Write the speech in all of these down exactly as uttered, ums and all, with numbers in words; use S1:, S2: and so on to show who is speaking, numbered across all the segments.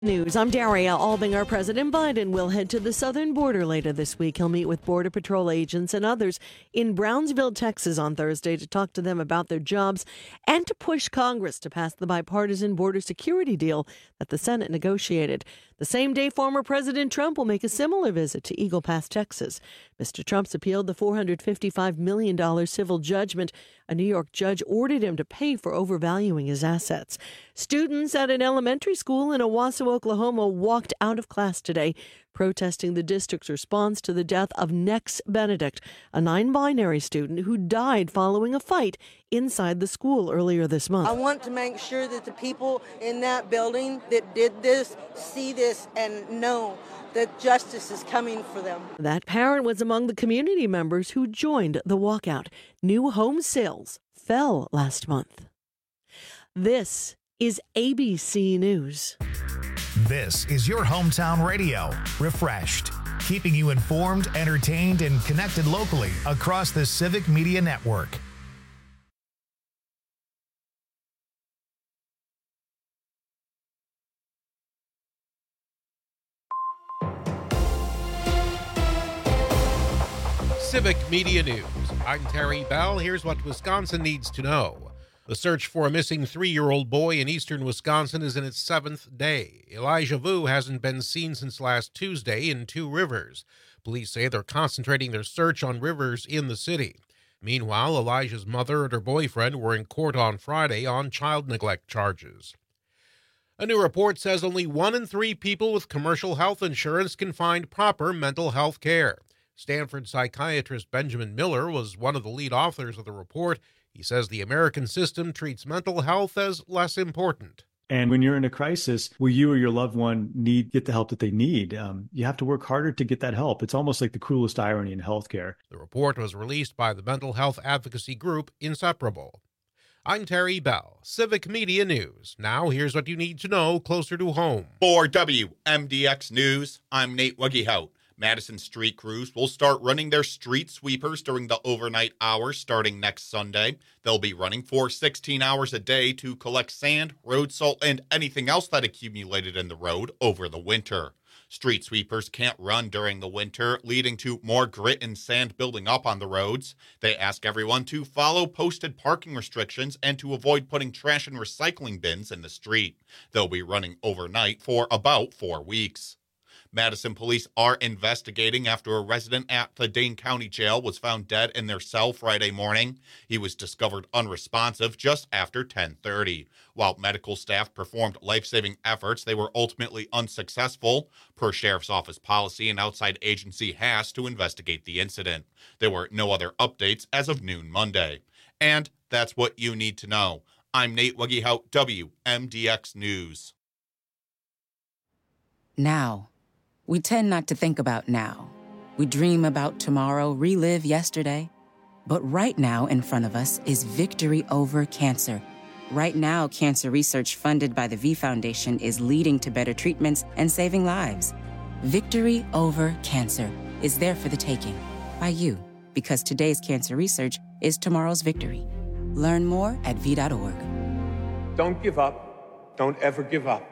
S1: News. I'm Daria Albinger. President Biden will head to the southern border later this week. He'll meet with Border Patrol agents and others in Brownsville, Texas on Thursday to talk to them about their jobs and to push Congress to pass the bipartisan border security deal that the Senate negotiated. The same day, former President Trump will make a similar visit to Eagle Pass, Texas. Mister Trump's appealed the four hundred fifty-five million dollars civil judgment a New York judge ordered him to pay for overvaluing his assets. Students at an elementary school in Owasso, Oklahoma, walked out of class today, protesting the district's response to the death of Nex Benedict, a non-binary student who died following a fight inside the school earlier this month.
S2: I want to make sure that the people in that building that did this see this and know that justice is coming for them.
S1: That parent was among the community members who joined the walkout. New home sales fell last month. This is A B C News.
S3: This is your hometown radio, Refreshed, keeping you informed, entertained, and connected locally across the Civic Media Network.
S4: Civic Media News. I'm Terry Bell. Here's what Wisconsin needs to know. The search for a missing three-year-old boy in eastern Wisconsin is in its seventh day. Elijah Vu hasn't been seen since last Tuesday in Two Rivers. Police say they're concentrating their search on rivers in the city. Meanwhile, Elijah's mother and her boyfriend were in court on Friday on child neglect charges. A new report says only one in three people with commercial health insurance can find proper mental health care. Stanford psychiatrist Benjamin Miller was one of the lead authors of the report. He says the American system treats mental health as less important.
S5: And when you're in a crisis where you or your loved one need get the help that they need, um, you have to work harder to get that help. It's almost like the cruelest irony in healthcare.
S4: The report was released by the mental health advocacy group Inseparable. I'm Terry Bell, Civic Media News. Now here's what you need to know closer to home.
S6: For W M D X News, I'm Nate Wuggehout. Madison street crews will start running their street sweepers during the overnight hours starting next Sunday. They'll be running for sixteen hours a day to collect sand, road salt, and anything else that accumulated in the road over the winter. Street sweepers can't run during the winter, leading to more grit and sand building up on the roads. They ask everyone to follow posted parking restrictions and to avoid putting trash and recycling bins in the street. They'll be running overnight for about four weeks. Madison police are investigating after a resident at the Dane County Jail was found dead in their cell Friday morning. He was discovered unresponsive just after ten thirty. While medical staff performed life-saving efforts, they were ultimately unsuccessful. Per Sheriff's Office policy, an outside agency has to investigate the incident. There were no other updates as of noon Monday. And that's what you need to know. I'm Nate Wuggehout, W M D X News.
S7: Now. We tend not to think about now. We dream about tomorrow, relive yesterday. But right now in front of us is victory over cancer. Right now, cancer research funded by the V Foundation is leading to better treatments and saving lives. Victory over cancer is there for the taking by you, because today's cancer research is tomorrow's victory. Learn more at V dot org.
S8: Don't give up. Don't ever give up.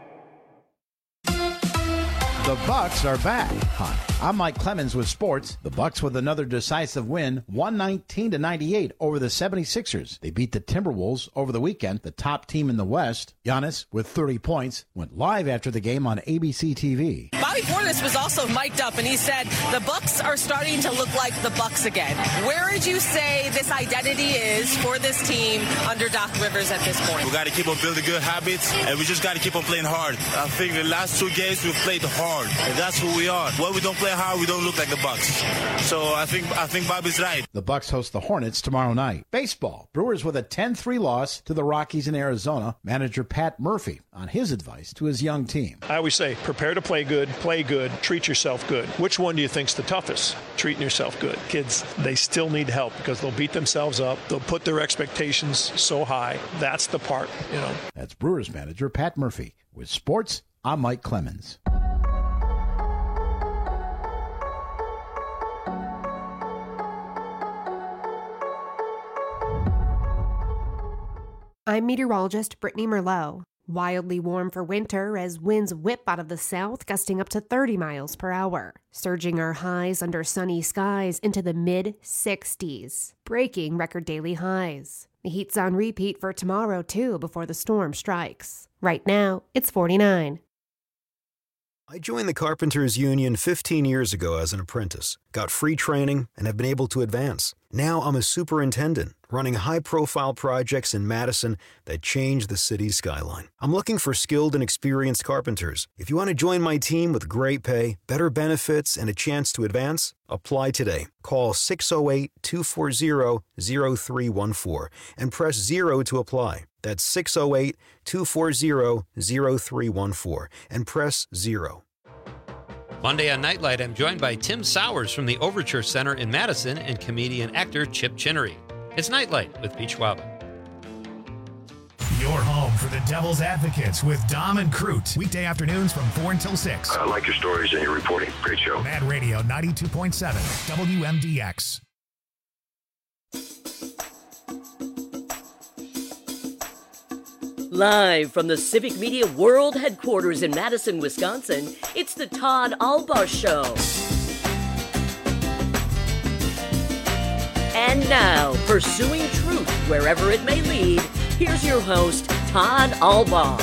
S9: The Bucks are back. Hi, I'm Mike Clemens with sports. The Bucks with another decisive win, one nineteen to ninety-eight over the seventy-sixers. They beat the Timberwolves over the weekend, the top team in the West. Giannis, with thirty points, went live after the game on A B C T V.
S10: Bobby Portis was also mic'd up, and he said, the Bucks are starting to look like the Bucks again. Where would you say this identity is for this team under Doc Rivers at this point?
S11: We got to keep on building good habits, and we just got to keep on playing hard. I think the last two games we've played hard. And that's who we are. When we don't play hard, we don't look like the Bucks. So I think I think Bobby's right.
S9: The Bucks host the Hornets tomorrow night. Baseball. Brewers with a ten three loss to the Rockies in Arizona. Manager Pat Murphy on his advice to his young team.
S12: I always say, prepare to play good, play good, treat yourself good. Which one do you think's the toughest? Treating yourself good. Kids, they still need help because they'll beat themselves up. They'll put their expectations so high. That's the part, you know.
S9: That's Brewers manager Pat Murphy. With sports, I'm Mike Clemens.
S13: I'm meteorologist Brittany Merlot. Wildly warm for winter as winds whip out of the south, gusting up to thirty miles per hour. Surging our highs under sunny skies into the mid sixties, breaking record daily highs. The heat's on repeat for tomorrow, too, before the storm strikes. Right now, it's forty-nine.
S14: I joined the Carpenters Union fifteen years ago as an apprentice, got free training, and have been able to advance. Now I'm a superintendent, running high-profile projects in Madison that change the city's skyline. I'm looking for skilled and experienced carpenters. If you want to join my team with great pay, better benefits, and a chance to advance, apply today. Call six oh eight, two four zero, zero three one four and press zero to apply. That's six oh eight, two four zero, zero three one four and press zero.
S15: Monday on Nightlight, I'm joined by Tim Sowers from the Overture Center in Madison and comedian actor Chip Chinnery. It's Nightlight with Pete Schwab.
S3: Your home for the Devil's Advocates with Dom and Crute. Weekday afternoons from four until six.
S16: I like your stories and your reporting. Great show.
S3: Mad Radio ninety-two point seven, W M D X.
S17: Live from the Civic Media World Headquarters in Madison, Wisconsin, it's the Todd Albaugh Show. And now, pursuing truth wherever it may lead, here's your host, Todd Albaugh.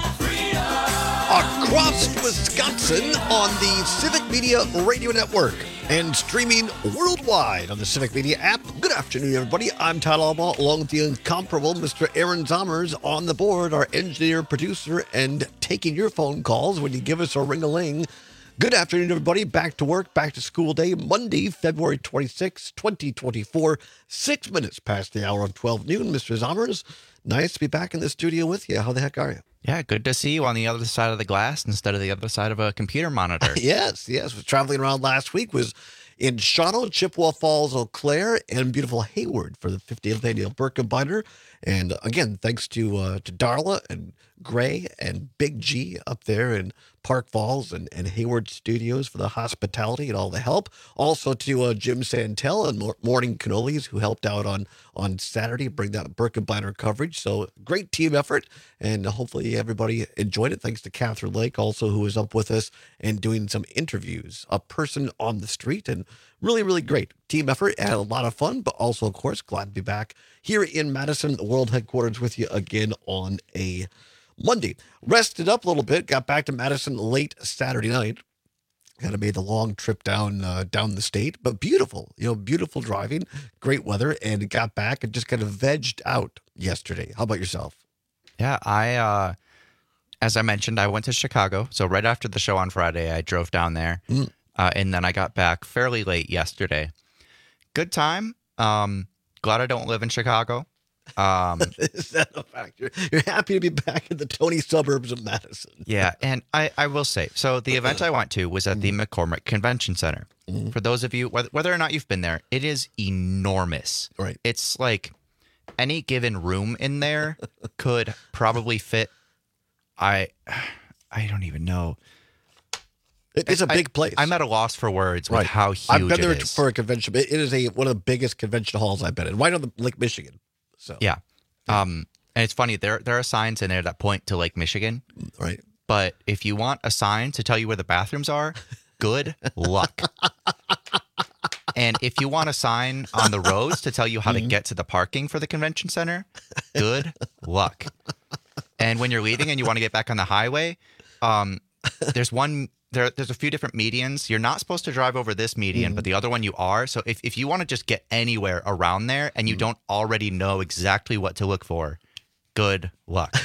S18: Across Wisconsin on the Civic Media Radio Network and streaming worldwide on the Civic Media app. Good afternoon, everybody. I'm Todd Albaugh, along with the incomparable Mister Aaron Zommers on the board, our engineer, producer, and taking your phone calls when you give us a ring-a-ling. Good afternoon, everybody. Back to work, back to school day, Monday, February twenty-sixth, twenty twenty-four, six minutes past the hour of twelve noon. Mister Zommers, nice to be back in the studio with you. How the heck are you?
S19: Yeah, good to see you on the other side of the glass instead of the other side of a computer monitor.
S18: yes, yes. Was traveling around last week, was in Shawano, Chippewa Falls, Eau Claire, and beautiful Hayward for the fiftieth annual Birkebeiner. And again, thanks to uh, to Darla and Gray and Big G up there in Park Falls and, and Hayward Studios for the hospitality and all the help. Also to uh, Jim Santel and Morning Cannolis, who helped out on, on Saturday, bring that Birkebeiner coverage. So great team effort, and hopefully everybody enjoyed it. Thanks to Catherine Lake, also, who was up with us and doing some interviews, a person on the street, and really, really great team effort. Had a lot of fun, but also, of course, glad to be back here in Madison, the world headquarters, with you again on a Monday. Rested up a little bit, got back to Madison late Saturday night. Kind of made the long trip down uh, down the state, but beautiful, you know, beautiful driving, great weather, and got back and just kind of vegged out yesterday. How about yourself?
S19: Yeah, I, uh, as I mentioned, I went to Chicago. So right after the show on Friday, I drove down there, mm. uh, and then I got back fairly late yesterday. Good time. Um, glad I don't live in Chicago. Um,
S18: Is that a fact? You're, you're happy to be back in the Tony suburbs of Madison.
S19: Yeah, and I, I will say, so the event I went to was at the McCormick Convention Center. Mm-hmm. For those of you, whether, whether or not you've been there, it is enormous.
S18: Right.
S19: It's like any given room in there could probably fit, I I don't even know.
S18: It, it's a big
S19: I,
S18: place.
S19: I'm at a loss for words with
S18: right.
S19: how huge
S18: I've been there
S19: it is.
S18: for a convention. It is a one of the biggest convention halls I've been in, right on the Lake Michigan. So
S19: yeah. Um, and it's funny, there there are signs in there that point to Lake Michigan.
S18: Right.
S19: But if you want a sign to tell you where the bathrooms are, good luck. And if you want a sign on the roads to tell you how mm-hmm. to get to the parking for the convention center, good luck. And when you're leaving and you want to get back on the highway, um, there's one there. There's a few different medians. You're not supposed to drive over this median, mm-hmm. but the other one you are. So if, if you want to just get anywhere around there and you mm-hmm. don't already know exactly what to look for, good luck.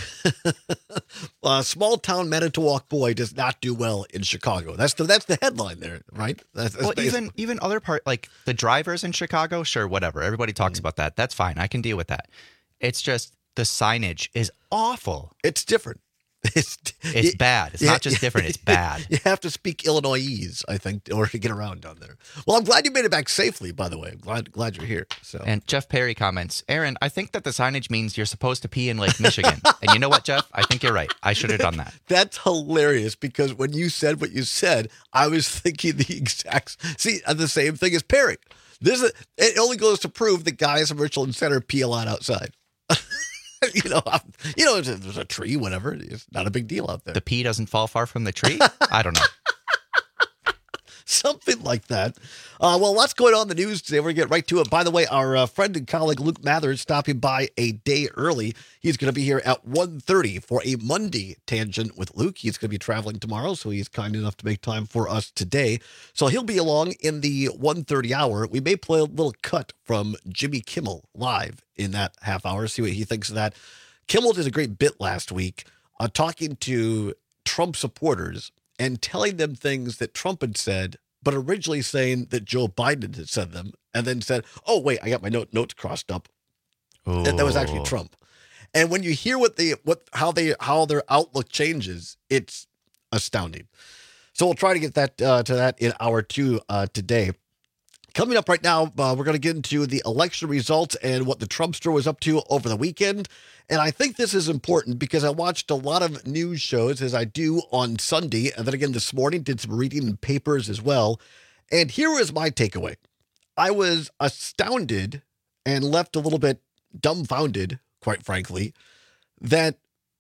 S18: A small town Manitowoc boy does not do well in Chicago. That's the that's the headline there, right? That's, that's
S19: well,
S18: basically.
S19: even even other part like the drivers in Chicago, sure, whatever. Everybody talks mm-hmm. about that. That's fine. I can deal with that. It's just the signage is awful.
S18: It's different. It's
S19: it's you, bad. It's yeah, not just yeah, different. It's bad.
S18: You have to speak Illinoisese, I think, in order to get around down there. Well, I'm glad you made it back safely, by the way. I'm glad glad you're here. So.
S19: And Jeff Perry comments, Aaron, I think that the signage means you're supposed to pee in Lake Michigan. And you know what, Jeff? I think you're right. I should have done that.
S18: That's hilarious because when you said what you said, I was thinking the exact see the same thing as Perry. This is, it only goes to prove that guys in Richland Center pee a lot outside. you know, you know, there's a tree, whatever. It's not a big deal out there.
S19: The pea doesn't fall far from the tree? I don't know.
S18: Something like that. Uh, well, lots going on in the news today. We're going to get right to it. By the way, our uh, friend and colleague Luke Mather is stopping by a day early. He's going to be here at one thirty for a Monday Tangent with Luke. He's going to be traveling tomorrow, so he's kind enough to make time for us today. So he'll be along in the one thirty hour. We may play a little cut from Jimmy Kimmel live in that half hour, see what he thinks of that. Kimmel did a great bit last week uh, talking to Trump supporters and telling them things that Trump had said, but originally saying that Joe Biden had said them, and then said, oh, wait, I got my note, notes crossed up. That, that was actually Trump. And when you hear what they, what, how they, how their outlook changes, it's astounding. So we'll try to get that uh, to that in hour two uh, today. Coming up right now, uh, we're going to get into the election results and what the Trumpster was up to over the weekend. And I think this is important because I watched a lot of news shows, as I do on Sunday, and then again this morning, did some reading in papers as well. And here was my takeaway. I was astounded and left a little bit dumbfounded, quite frankly, that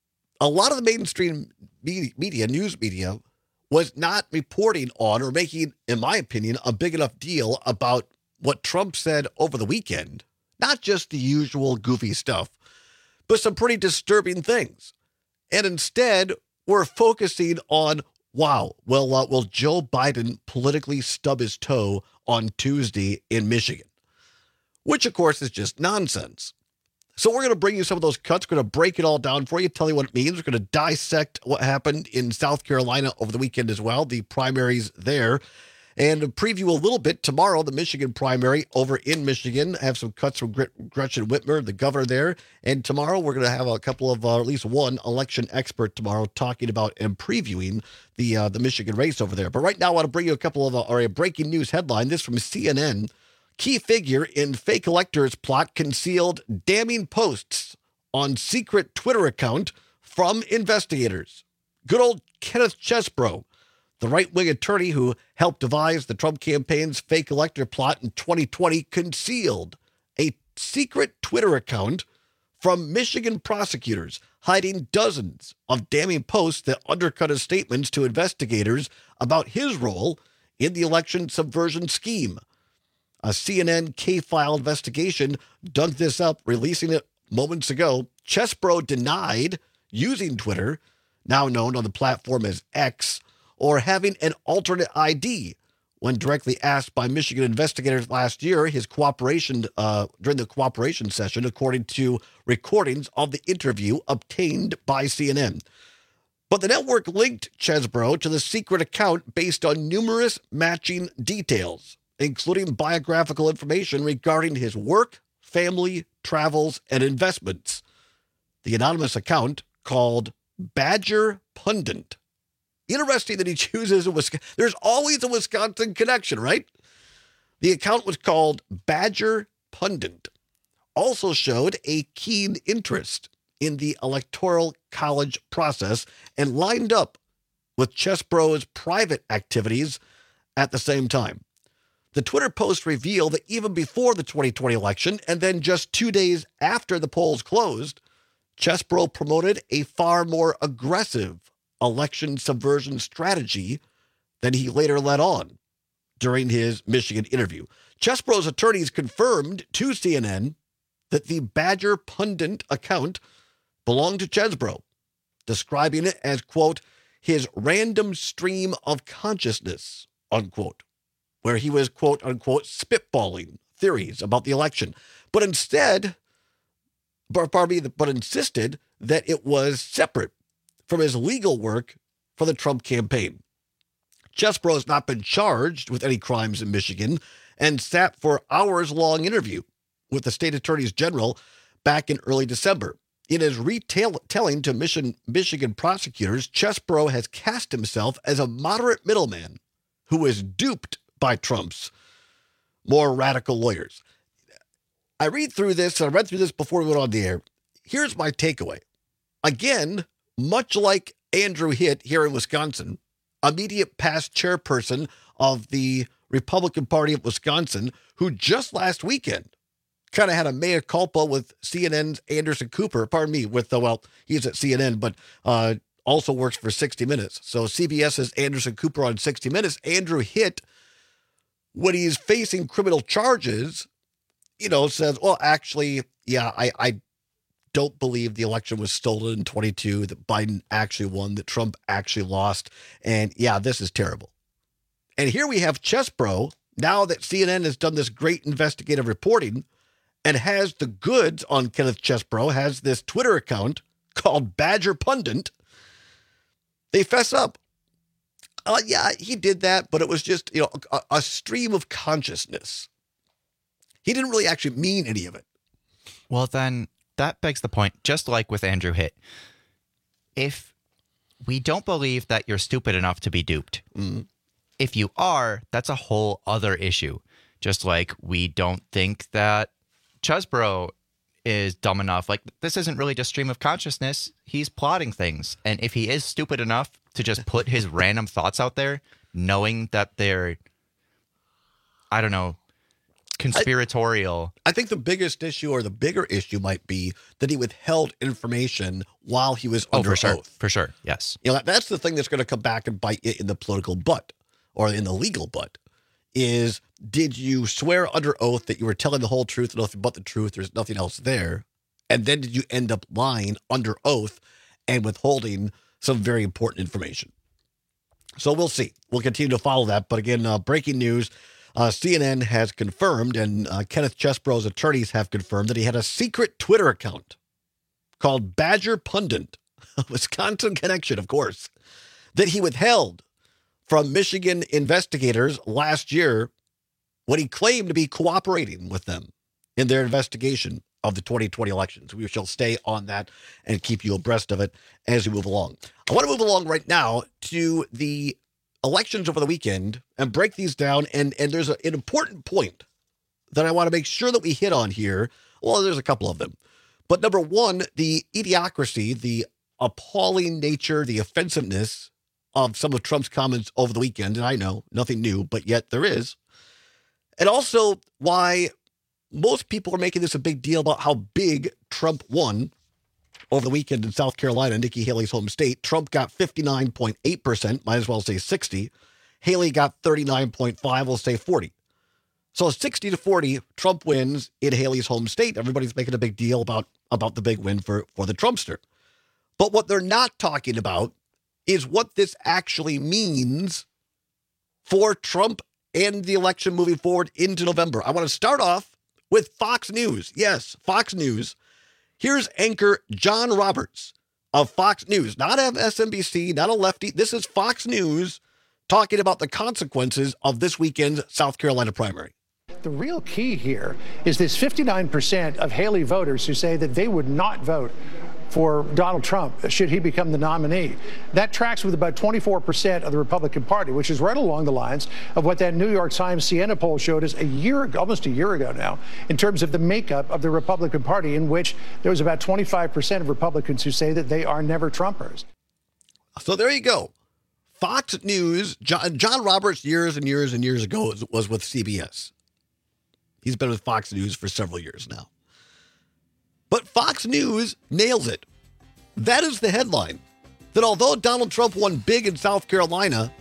S18: a lot of the mainstream media, news media, was not reporting on or making, in my opinion, a big enough deal about what Trump said over the weekend. Not just the usual goofy stuff, but some pretty disturbing things. And instead, we're focusing on, wow, well, uh, will Joe Biden politically stub his toe on Tuesday in Michigan? Which, of course, is just nonsense. So we're going to bring you some of those cuts. We're going to break it all down for you, tell you what it means. We're going to dissect what happened in South Carolina over the weekend as well, the primaries there, and preview a little bit tomorrow, the Michigan primary over in Michigan. I have some cuts from Gretchen Whitmer, the governor there. And tomorrow we're going to have a couple of, uh, at least one election expert tomorrow talking about and previewing the uh, the Michigan race over there. But right now I want to bring you a couple of, uh, or a breaking news headline. This from C N N. Key figure in fake electors plot concealed damning posts on secret Twitter account from investigators. Good old Kenneth Chesebro, the right-wing attorney who helped devise the Trump campaign's fake elector plot in twenty twenty, concealed a secret Twitter account from Michigan prosecutors, hiding dozens of damning posts that undercut his statements to investigators about his role in the election subversion scheme. A C N N K-file investigation dug this up, releasing it moments ago. Chesebro denied using Twitter, now known on the platform as X, or having an alternate I D. When directly asked by Michigan investigators last year, his cooperation uh, during the cooperation session, according to recordings of the interview obtained by C N N. But the network linked Chesebro to the secret account based on numerous matching details, including biographical information regarding his work, family, travels, and investments. The anonymous account, called Badger Pundit. Interesting that he chooses a Wisconsin. There's always a Wisconsin connection, right? The account was called Badger Pundit. Also showed a keen interest in the Electoral College process and lined up with Chesebro's private activities at the same time. The Twitter post revealed that even before the twenty twenty election, and then just two days after the polls closed, Chesebro promoted a far more aggressive election subversion strategy than he later led on during his Michigan interview. Chesebro's attorneys confirmed to C N N that the Badger Pundit account belonged to Chesebro, describing it as, quote, his random stream of consciousness, unquote, where he was, quote, unquote, spitballing theories about the election, but instead, pardon me, but insisted that it was separate from his legal work for the Trump campaign. Chesebro has not been charged with any crimes in Michigan and sat for hours-long interview with the state attorneys general back in early December. In his retelling to Michigan, Michigan prosecutors, Chesebro has cast himself as a moderate middleman who was duped by Trump's more radical lawyers. I read through this, and I read through this before we went on the air. Here's my takeaway. Again, much like Andrew Hitt here in Wisconsin, immediate past chairperson of the Republican Party of Wisconsin, who just last weekend kind of had a mea culpa with C N N's Anderson Cooper. Pardon me, with the, well, he's at C N N, but uh, also works for sixty minutes. So CBS's Anderson Cooper on sixty minutes, Andrew Hitt, when he's facing criminal charges, you know, says, well, actually, yeah, I, I don't believe the election was stolen in twenty-two, that Biden actually won, that Trump actually lost. And yeah, this is terrible. And here we have Chesbro, now that C N N has done this great investigative reporting and has the goods on Kenneth Chesbro, has this Twitter account called Badger Pundit. They fess up. Uh, yeah, he did that, but it was just, you know, a, a stream of consciousness. He didn't really actually mean any of it.
S19: Well, then that begs the point, just like with Andrew Hitt. If we don't believe that you're stupid enough to be duped, mm. if you are, that's a whole other issue. Just like we don't think that Chesbro is dumb enough. Like, this isn't really just stream of consciousness. He's plotting things. And if he is stupid enough to just put his random thoughts out there, knowing that they're, I don't know, conspiratorial.
S18: I, I think the biggest issue, or the bigger issue, might be that he withheld information while he was
S19: oh,
S18: under
S19: for sure.
S18: oath.
S19: For sure, yes.
S18: You know, that, that's the thing that's going to come back and bite it in the political butt, or in the legal butt, is did you swear under oath that you were telling the whole truth and nothing but the truth, there's nothing else there, and then did you end up lying under oath and withholding some very important information? So we'll see. We'll continue to follow that. But again, uh, breaking news, uh, C N N has confirmed, and uh, Kenneth Chesbro's attorneys have confirmed, that he had a secret Twitter account called Badger Pundit, a Wisconsin connection, of course, that he withheld from Michigan investigators last year when he claimed to be cooperating with them in their investigation of the twenty twenty elections. We shall stay on that and keep you abreast of it as we move along. I want to move along right now to the elections over the weekend and break these down. And, and there's a, an important point that I want to make sure that we hit on here. Well, there's a couple of them. But number one, the idiocracy, the appalling nature, the offensiveness of some of Trump's comments over the weekend. And I know, nothing new, but yet there is. And also why most people are making this a big deal about how big Trump won over the weekend in South Carolina, Nikki Haley's home state. Trump got fifty-nine point eight percent, might as well say sixty. Haley got thirty-nine point five, we'll say forty. So sixty to forty, Trump wins in Haley's home state. Everybody's making a big deal about, about the big win for, for the Trumpster. But what they're not talking about is what this actually means for Trump and the election moving forward into November. I want to start off with Fox News. Yes, Fox News. Here's anchor John Roberts of Fox News, not M S N B C, not a lefty. This is Fox News talking about the consequences of this weekend's South Carolina primary.
S20: The real key here is this fifty-nine percent of Haley voters who say that they would not vote for Donald Trump should he become the nominee. That tracks with about twenty-four percent of the Republican Party, which is right along the lines of what that New York Times Siena poll showed us a year ago, almost a year ago now, in terms of the makeup of the Republican Party, in which there was about twenty-five percent of Republicans who say that they are never Trumpers.
S18: So there you go. Fox News, John, John Roberts years and years and years ago was, was with C B S. He's been with Fox News for several years now. But Fox News nails it. That is the headline. That although Donald Trump won big in South Carolina,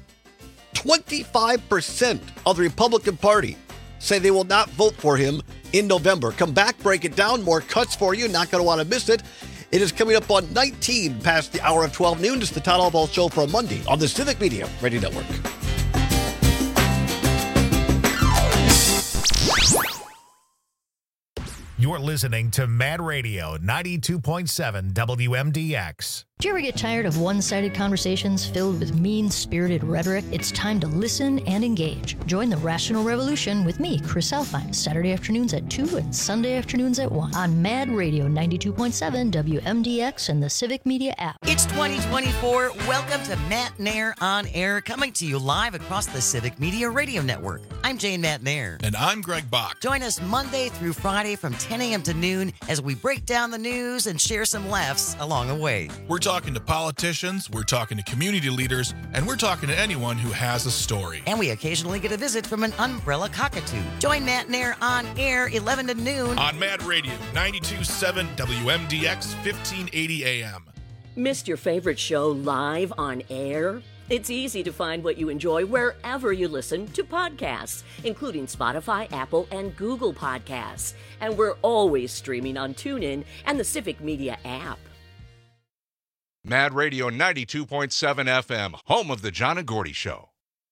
S18: twenty-five percent of the Republican Party say they will not vote for him in November. Come back, break it down. More cuts for you. Not going to want to miss it. It is coming up on nineteen past the hour of twelve noon. It's the Todd Albaugh Show for a Monday on the Civic Media Radio Network.
S3: You're listening to Mad Radio ninety-two point seven W M D X.
S21: Do you ever get tired of one-sided conversations filled with mean-spirited rhetoric? It's time to listen and engage. Join the Rational Revolution with me, Chris Alpine, Saturday afternoons at two and Sunday afternoons at one on Mad Radio ninety-two point seven W M D X and the Civic Media app.
S22: It's twenty twenty-four. Welcome to Matt Nair on Air, coming to you live across the Civic Media Radio Network. I'm Jane Matt Nair.
S23: And I'm Greg Bach.
S22: Join us Monday through Friday from ten a.m. to noon as we break down the news and share some laughs along the way.
S23: We're talking
S1: talking to politicians, we're talking to community leaders, and we're talking to anyone who has a story.
S22: And we occasionally get a visit from an umbrella cockatoo. Join Matt and Air on air eleven to noon
S1: on Mad Radio, ninety-two point seven W M D X, fifteen eighty A M.
S17: Missed your favorite show live on air? It's easy to find what you enjoy wherever you listen to podcasts, including Spotify, Apple, and Google Podcasts. And we're always streaming on TuneIn and the Civic Media app.
S2: Mad Radio ninety-two point seven F M, home of the John and Gordy Show.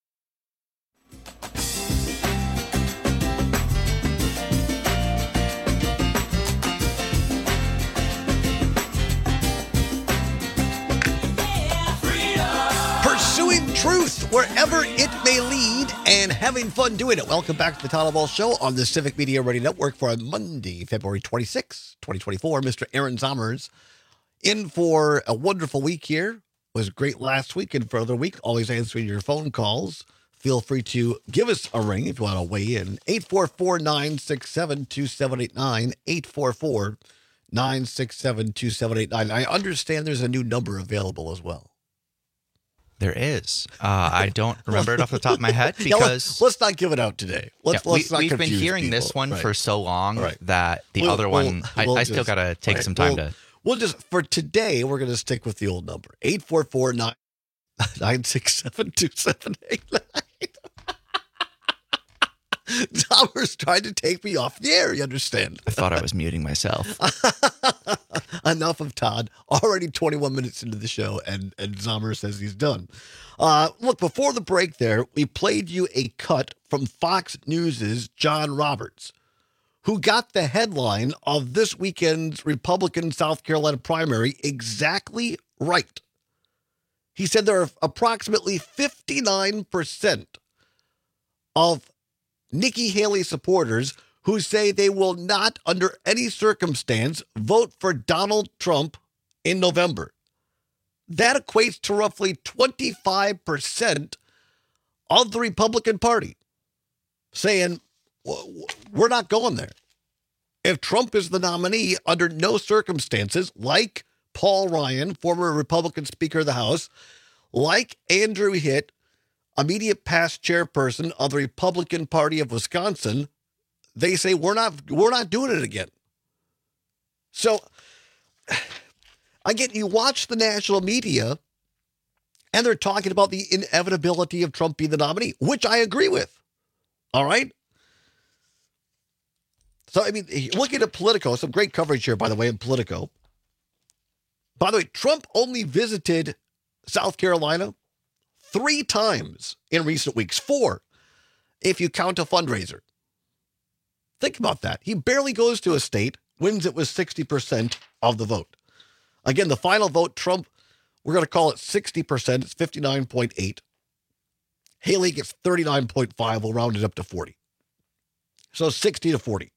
S18: Pursuing truth wherever it may lead and having fun doing it. Welcome back to the Todd Ball Show on the Civic Media Radio Network for Monday, February twenty-sixth, twenty twenty-four. Mister Aaron Zommers in for a wonderful week here. Was great last week and for another week. Always answering your phone calls. Feel free to give us a ring if you want to weigh in. eight four four, nine six seven, two seven eight nine. eight four four, nine six seven, two seven eight nine. I understand there's a new number available as well.
S19: There is. Uh, I don't remember it off the top of my head because
S18: yeah, let's, let's not give it out today. Let's,
S19: yeah,
S18: let's
S19: we,
S18: not
S19: we've been
S18: confuse
S19: hearing
S18: people.
S19: this one
S18: right.
S19: for so long
S18: right.
S19: that the
S18: we'll,
S19: other
S18: we'll,
S19: one,
S18: we'll
S19: I, I
S18: just,
S19: still got to take
S18: right.
S19: some time
S18: we'll,
S19: to.
S18: We'll just, for today, we're going to stick with the old number. eight four four, nine six seven, two seven eight nine. Zommers tried to take me off the air, you understand?
S19: I thought I was muting myself.
S18: Enough of Todd. Already twenty-one minutes into the show, and, and Zommers says he's done. Uh, look, before the break there, we played you a cut from Fox News' John Roberts, who got the headline of this weekend's Republican South Carolina primary exactly right. He said there are approximately fifty-nine percent of Nikki Haley supporters who say they will not, under any circumstance, vote for Donald Trump in November. That equates to roughly twenty-five percent of the Republican Party saying, we're not going there. If Trump is the nominee, under no circumstances, like Paul Ryan, former Republican Speaker of the House, like Andrew Hitt, immediate past chairperson of the Republican Party of Wisconsin, they say we're not we're not doing it again. So again, you watch the national media and they're talking about the inevitability of Trump being the nominee, which I agree with. All right. So, I mean, looking at Politico, some great coverage here, by the way, in Politico. By the way, Trump only visited South Carolina three times in recent weeks. Four, if you count a fundraiser. Think about that. He barely goes to a state, wins it with sixty percent of the vote. Again, the final vote, Trump, we're going to call it sixty percent. It's fifty-nine point eight. Haley gets thirty-nine point five. We'll round it up to forty. So sixty to forty.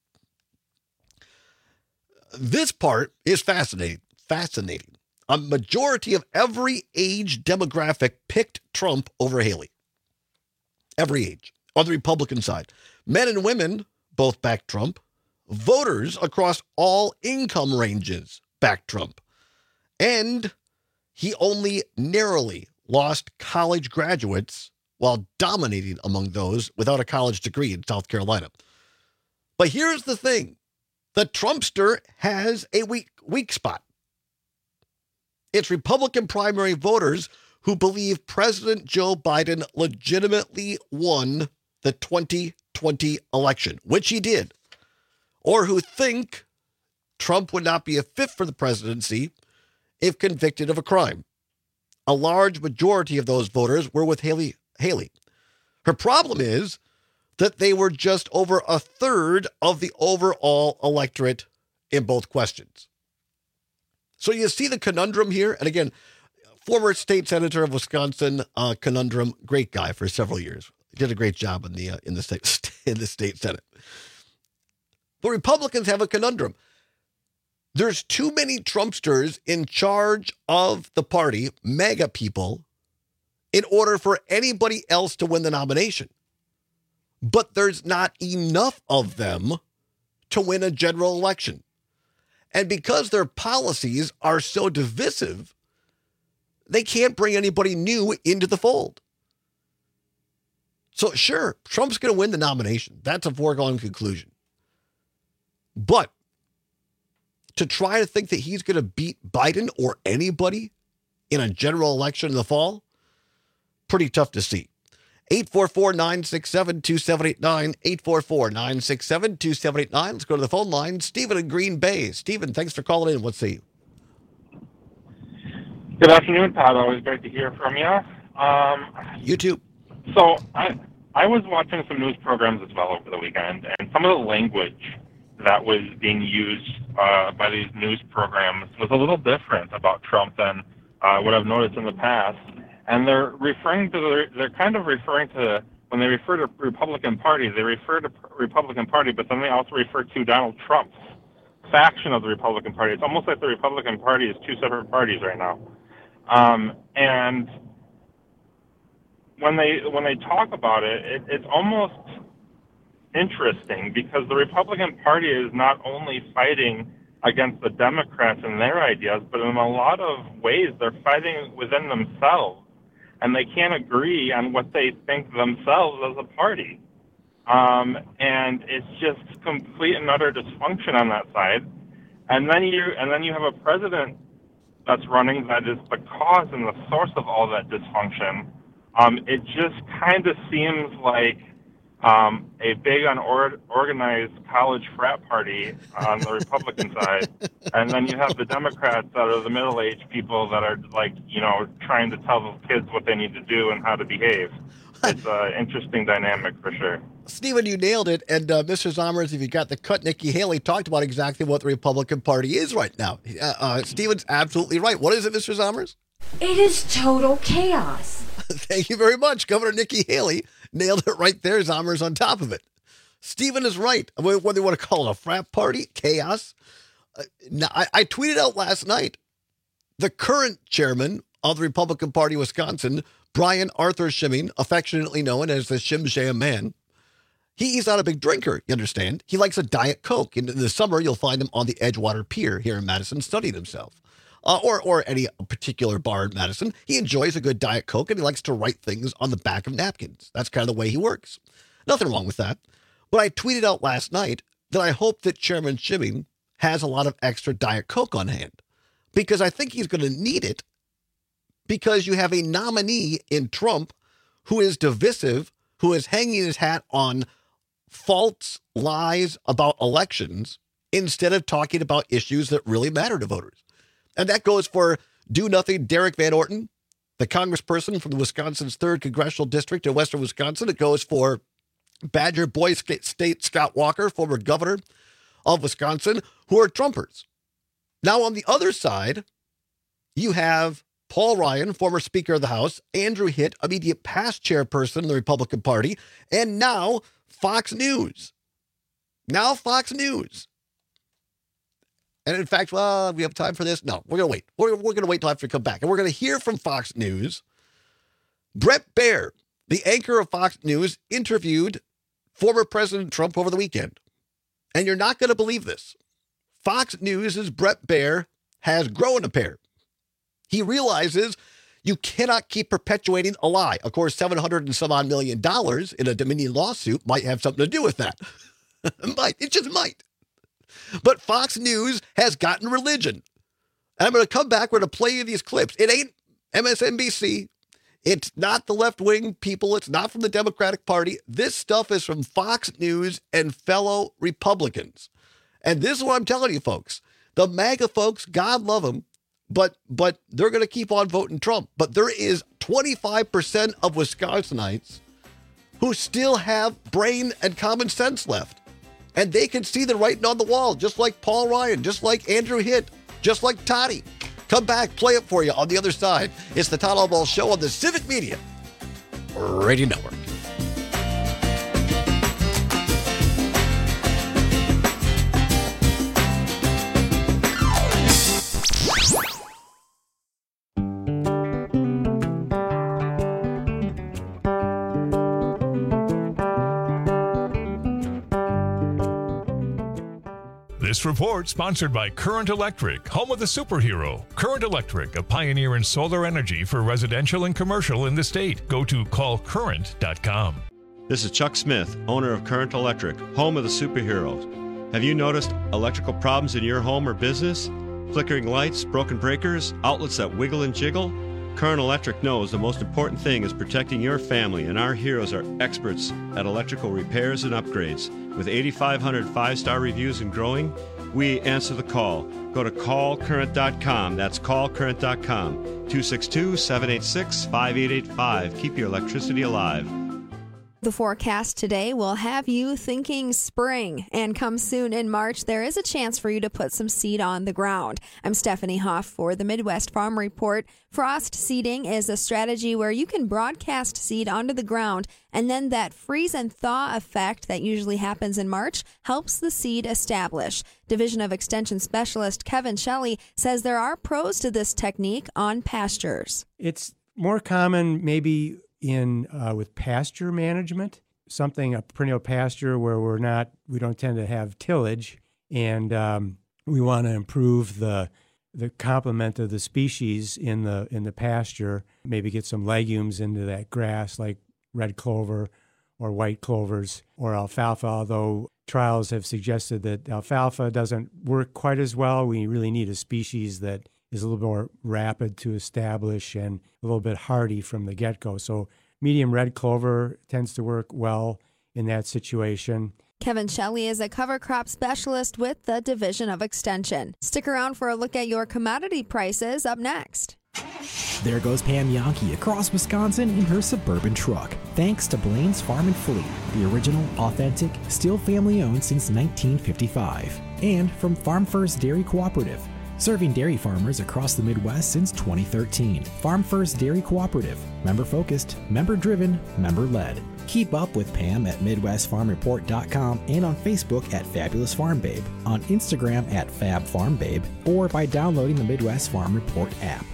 S18: This part is fascinating. Fascinating. A majority of every age demographic picked Trump over Haley. Every age. On the Republican side. Men and women both backed Trump. Voters across all income ranges backed Trump. And he only narrowly lost college graduates while dominating among those without a college degree in South Carolina. But here's the thing. The Trumpster has a weak, weak spot. It's Republican primary voters who believe President Joe Biden legitimately won the twenty twenty election, which he did, or who think Trump would not be a fit for the presidency if convicted of a crime. A large majority of those voters were with Haley. Haley. Her problem is that they were just over a third of the overall electorate in both questions. So you see the conundrum here. And again, former state senator of Wisconsin, uh, conundrum, great guy for several years. Did a great job in the uh, in the state in the state senate. But Republicans have a conundrum. There's too many Trumpsters in charge of the party, MAGA people, in order for anybody else to win the nomination. But there's not enough of them to win a general election. And because their policies are so divisive, they can't bring anybody new into the fold. So sure, Trump's going to win the nomination. That's a foregone conclusion. But to try to think that he's going to beat Biden or anybody in a general election in the fall, pretty tough to see. eight four four, nine six seven, two seven eight nine, eight four four, nine six seven, two seven eight nine. Let's go to the phone line. Stephen in Green Bay. Stephen, thanks for calling in. Let's see you.
S4: Good afternoon, Pat. Always great to hear from you. Um,
S18: you too.
S4: So I I was watching some news programs as well over the weekend, and some of the language that was being used uh, by these news programs was a little different about Trump than uh, what I've noticed in the past. And they're referring to, they're, they're kind of referring to, when they refer to Republican Party, they refer to Republican Party, but then they also refer to Donald Trump's faction of the Republican Party. It's almost like the Republican Party is two separate parties right now. Um, and when they when they talk about it, it, it's almost interesting because the Republican Party is not only fighting against the Democrats and their ideas, but in a lot of ways they're fighting within themselves, and they can't agree on what they think themselves as a party. Um, and it's just complete and utter dysfunction on that side. And then you and then you have a president that's running that is the cause and the source of all that dysfunction. Um, it just kind of seems like um, a big unorganized college frat party on the Republican side. And then you have the Democrats that are the middle-aged people that are, like, you know, trying to tell the kids what they need to do and how to behave. It's an interesting dynamic for sure.
S18: Stephen, you nailed it. And uh, Mister Zommers, if you got the cut, Nikki Haley talked about exactly what the Republican Party is right now. Uh, uh, Stephen's absolutely right. What is it, Mister Zommers?
S5: It is total chaos.
S18: Thank you very much. Governor Nikki Haley nailed it right there. Zommers on top of it. Stephen is right. Whether you want to call it a frat party, chaos. Uh, now, I, I tweeted out last night, the current chairman of the Republican Party, Wisconsin, Brian Arthur Schimming, affectionately known as the Shim Sham Man. He's not a big drinker, you understand. He likes a Diet Coke. And in the summer, you'll find him on the Edgewater Pier here in Madison studying himself. Uh, or or any particular bar in Madison. He enjoys a good Diet Coke, and he likes to write things on the back of napkins. That's kind of the way he works. Nothing wrong with that. But I tweeted out last night that I hope that Chairman Schimming has a lot of extra Diet Coke on hand, because I think he's going to need it, because you have a nominee in Trump who is divisive, who is hanging his hat on false lies about elections instead of talking about issues that really matter to voters. And that goes for do-nothing Derek Van Orton, the congressperson from the Wisconsin's third Congressional District in western Wisconsin. It goes for Badger Boy State Scott Walker, former governor of Wisconsin, who are Trumpers. Now, on the other side, you have Paul Ryan, former Speaker of the House, Andrew Hitt, immediate past chairperson of the Republican Party, and now Fox News. Now Fox News. And in fact, well, we have time for this? No, we're going to wait. We're, we're going to wait till after we come back. And we're going to hear from Fox News. Bret Baier, the anchor of Fox News, interviewed former President Trump over the weekend. And you're not going to believe this. Fox News' Bret Baier has grown a pair. He realizes you cannot keep perpetuating a lie. Of course, seven hundred and some odd million dollars in a Dominion lawsuit might have something to do with that. It might. It just might. But Fox News has gotten religion. And I'm going to come back. We're going to play you these clips. It ain't M S N B C. It's not the left-wing people. It's not from the Democratic Party. This stuff is from Fox News and fellow Republicans. And this is what I'm telling you, folks. The MAGA folks, God love them, but, but they're going to keep on voting Trump. But there is twenty-five percent of Wisconsinites who still have brain and common sense left. And they can see the writing on the wall, just like Paul Ryan, just like Andrew Hitt, just like Toddy. Come back, play it for you on the other side. It's the Todd Albaugh Show on the Civic Media Radio Network.
S6: This report sponsored by Current Electric, home of the superhero. Current Electric, a pioneer in solar energy for residential and commercial in the state. Go to call current dot com.
S7: This is Chuck Smith, owner of Current Electric, home of the superheroes. Have you noticed electrical problems in your home or business? Flickering lights, broken breakers, outlets that wiggle and jiggle? Current Electric knows the most important thing is protecting your family, and our heroes are experts at electrical repairs and upgrades. With eighty-five hundred five-star reviews and growing, we answer the call. Go to call current dot com. That's call current dot com. two six two, seven eight six, five eight eight five. Keep your electricity alive.
S23: The forecast today will have you thinking spring, and come soon in March, there is a chance for you to put some seed on the ground. I'm Stephanie Hoff for the Midwest Farm Report. Frost seeding is a strategy where you can broadcast seed onto the ground, and then that freeze and thaw effect that usually happens in March helps the seed establish. Division of Extension Specialist Kevin Shelley says there are pros to this technique on pastures.
S24: It's more common maybe in uh, with pasture management, something a perennial pasture where we're not, we don't tend to have tillage, and um, we want to improve the the complement of the species in the in the pasture. Maybe get some legumes into that grass like red clover or white clovers or alfalfa. Although trials have suggested that alfalfa doesn't work quite as well. We really need a species that is a little more rapid to establish and a little bit hardy from the get-go. So medium red clover tends to work well in that situation.
S23: Kevin Shelley is a cover crop specialist with the Division of Extension. Stick around for a look at your commodity prices up next.
S25: There goes Pam Yankee across Wisconsin in her Suburban truck. Thanks to Blaine's Farm and Fleet, the original, authentic, still family-owned since nineteen fifty-five. And from Farm First Dairy Cooperative, serving dairy farmers across the Midwest since twenty thirteen. Farm First Dairy Cooperative. Member-focused, member-driven, member-led. Keep up with Pam at Midwest Farm Report dot com and on Facebook at Fabulous Farm Babe, on Instagram at Fab Farm Babe, or by downloading the Midwest Farm Report app.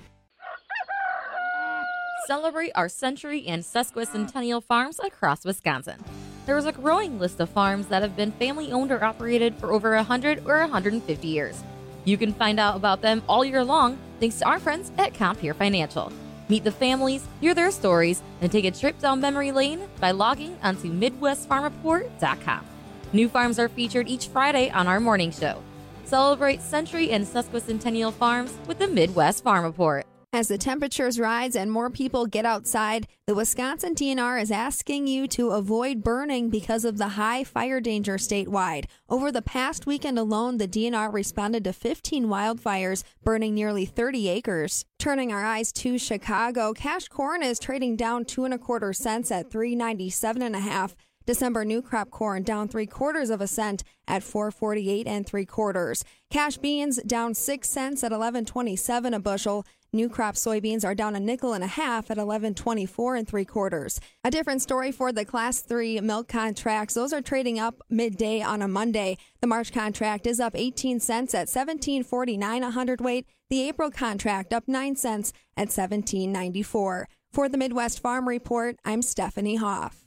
S26: Celebrate our century and sesquicentennial farms across Wisconsin. There is a growing list of farms that have been family-owned or operated for over one hundred or one hundred fifty years. You can find out about them all year long thanks to our friends at Compeer Financial. Meet the families, hear their stories, and take a trip down memory lane by logging onto Midwest Farm Report dot com. New farms are featured each Friday on our morning show. Celebrate century and sesquicentennial farms with the Midwest Farm Report.
S23: As the temperatures rise and more people get outside, the Wisconsin D N R is asking you to avoid burning because of the high fire danger statewide. Over the past weekend alone, the D N R responded to fifteen wildfires, burning nearly thirty acres. Turning our eyes to Chicago, cash corn is trading down two and a quarter cents at three ninety-seven and a half. December new crop corn down three quarters of a cent at four forty-eight and three quarters. Cash beans down six cents at eleven twenty-seven a bushel. New crop soybeans are down a nickel and a half at eleven twenty-four and three quarters. A different story for the class three milk contracts. Those are trading up midday on a Monday. The March contract is up eighteen cents at seventeen forty-nine a hundredweight. The April contract up nine cents at seventeen ninety-four. For the Midwest Farm Report, I'm Stephanie Hoff.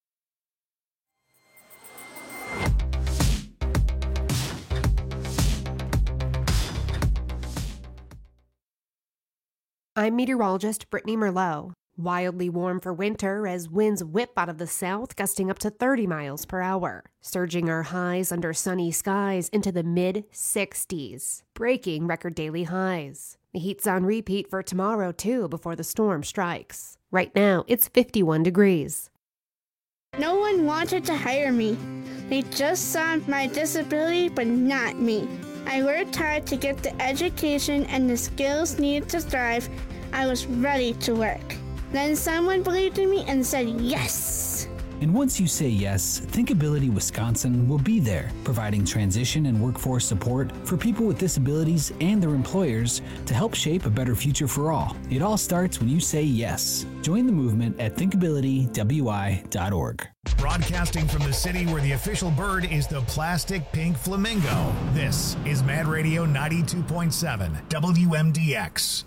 S13: I'm meteorologist Brittany Merlot. Wildly warm for winter as winds whip out of the south, gusting up to thirty miles per hour. Surging our highs under sunny skies into the mid sixties, breaking record daily highs. The heat's on repeat for tomorrow, too, before the storm strikes. Right now, it's fifty-one degrees.
S27: No one wanted to hire me. They just saw my disability, but not me. I worked hard to get the education and the skills needed to thrive. I was ready to work. Then someone believed in me and said yes.
S28: And once you say yes, Thinkability Wisconsin will be there, providing transition and workforce support for people with disabilities and their employers to help shape a better future for all. It all starts when you say yes. Join the movement at thinkability w i dot org.
S3: Broadcasting from the city where the official bird is the plastic pink flamingo, this is Mad Radio ninety-two point seven W M D X.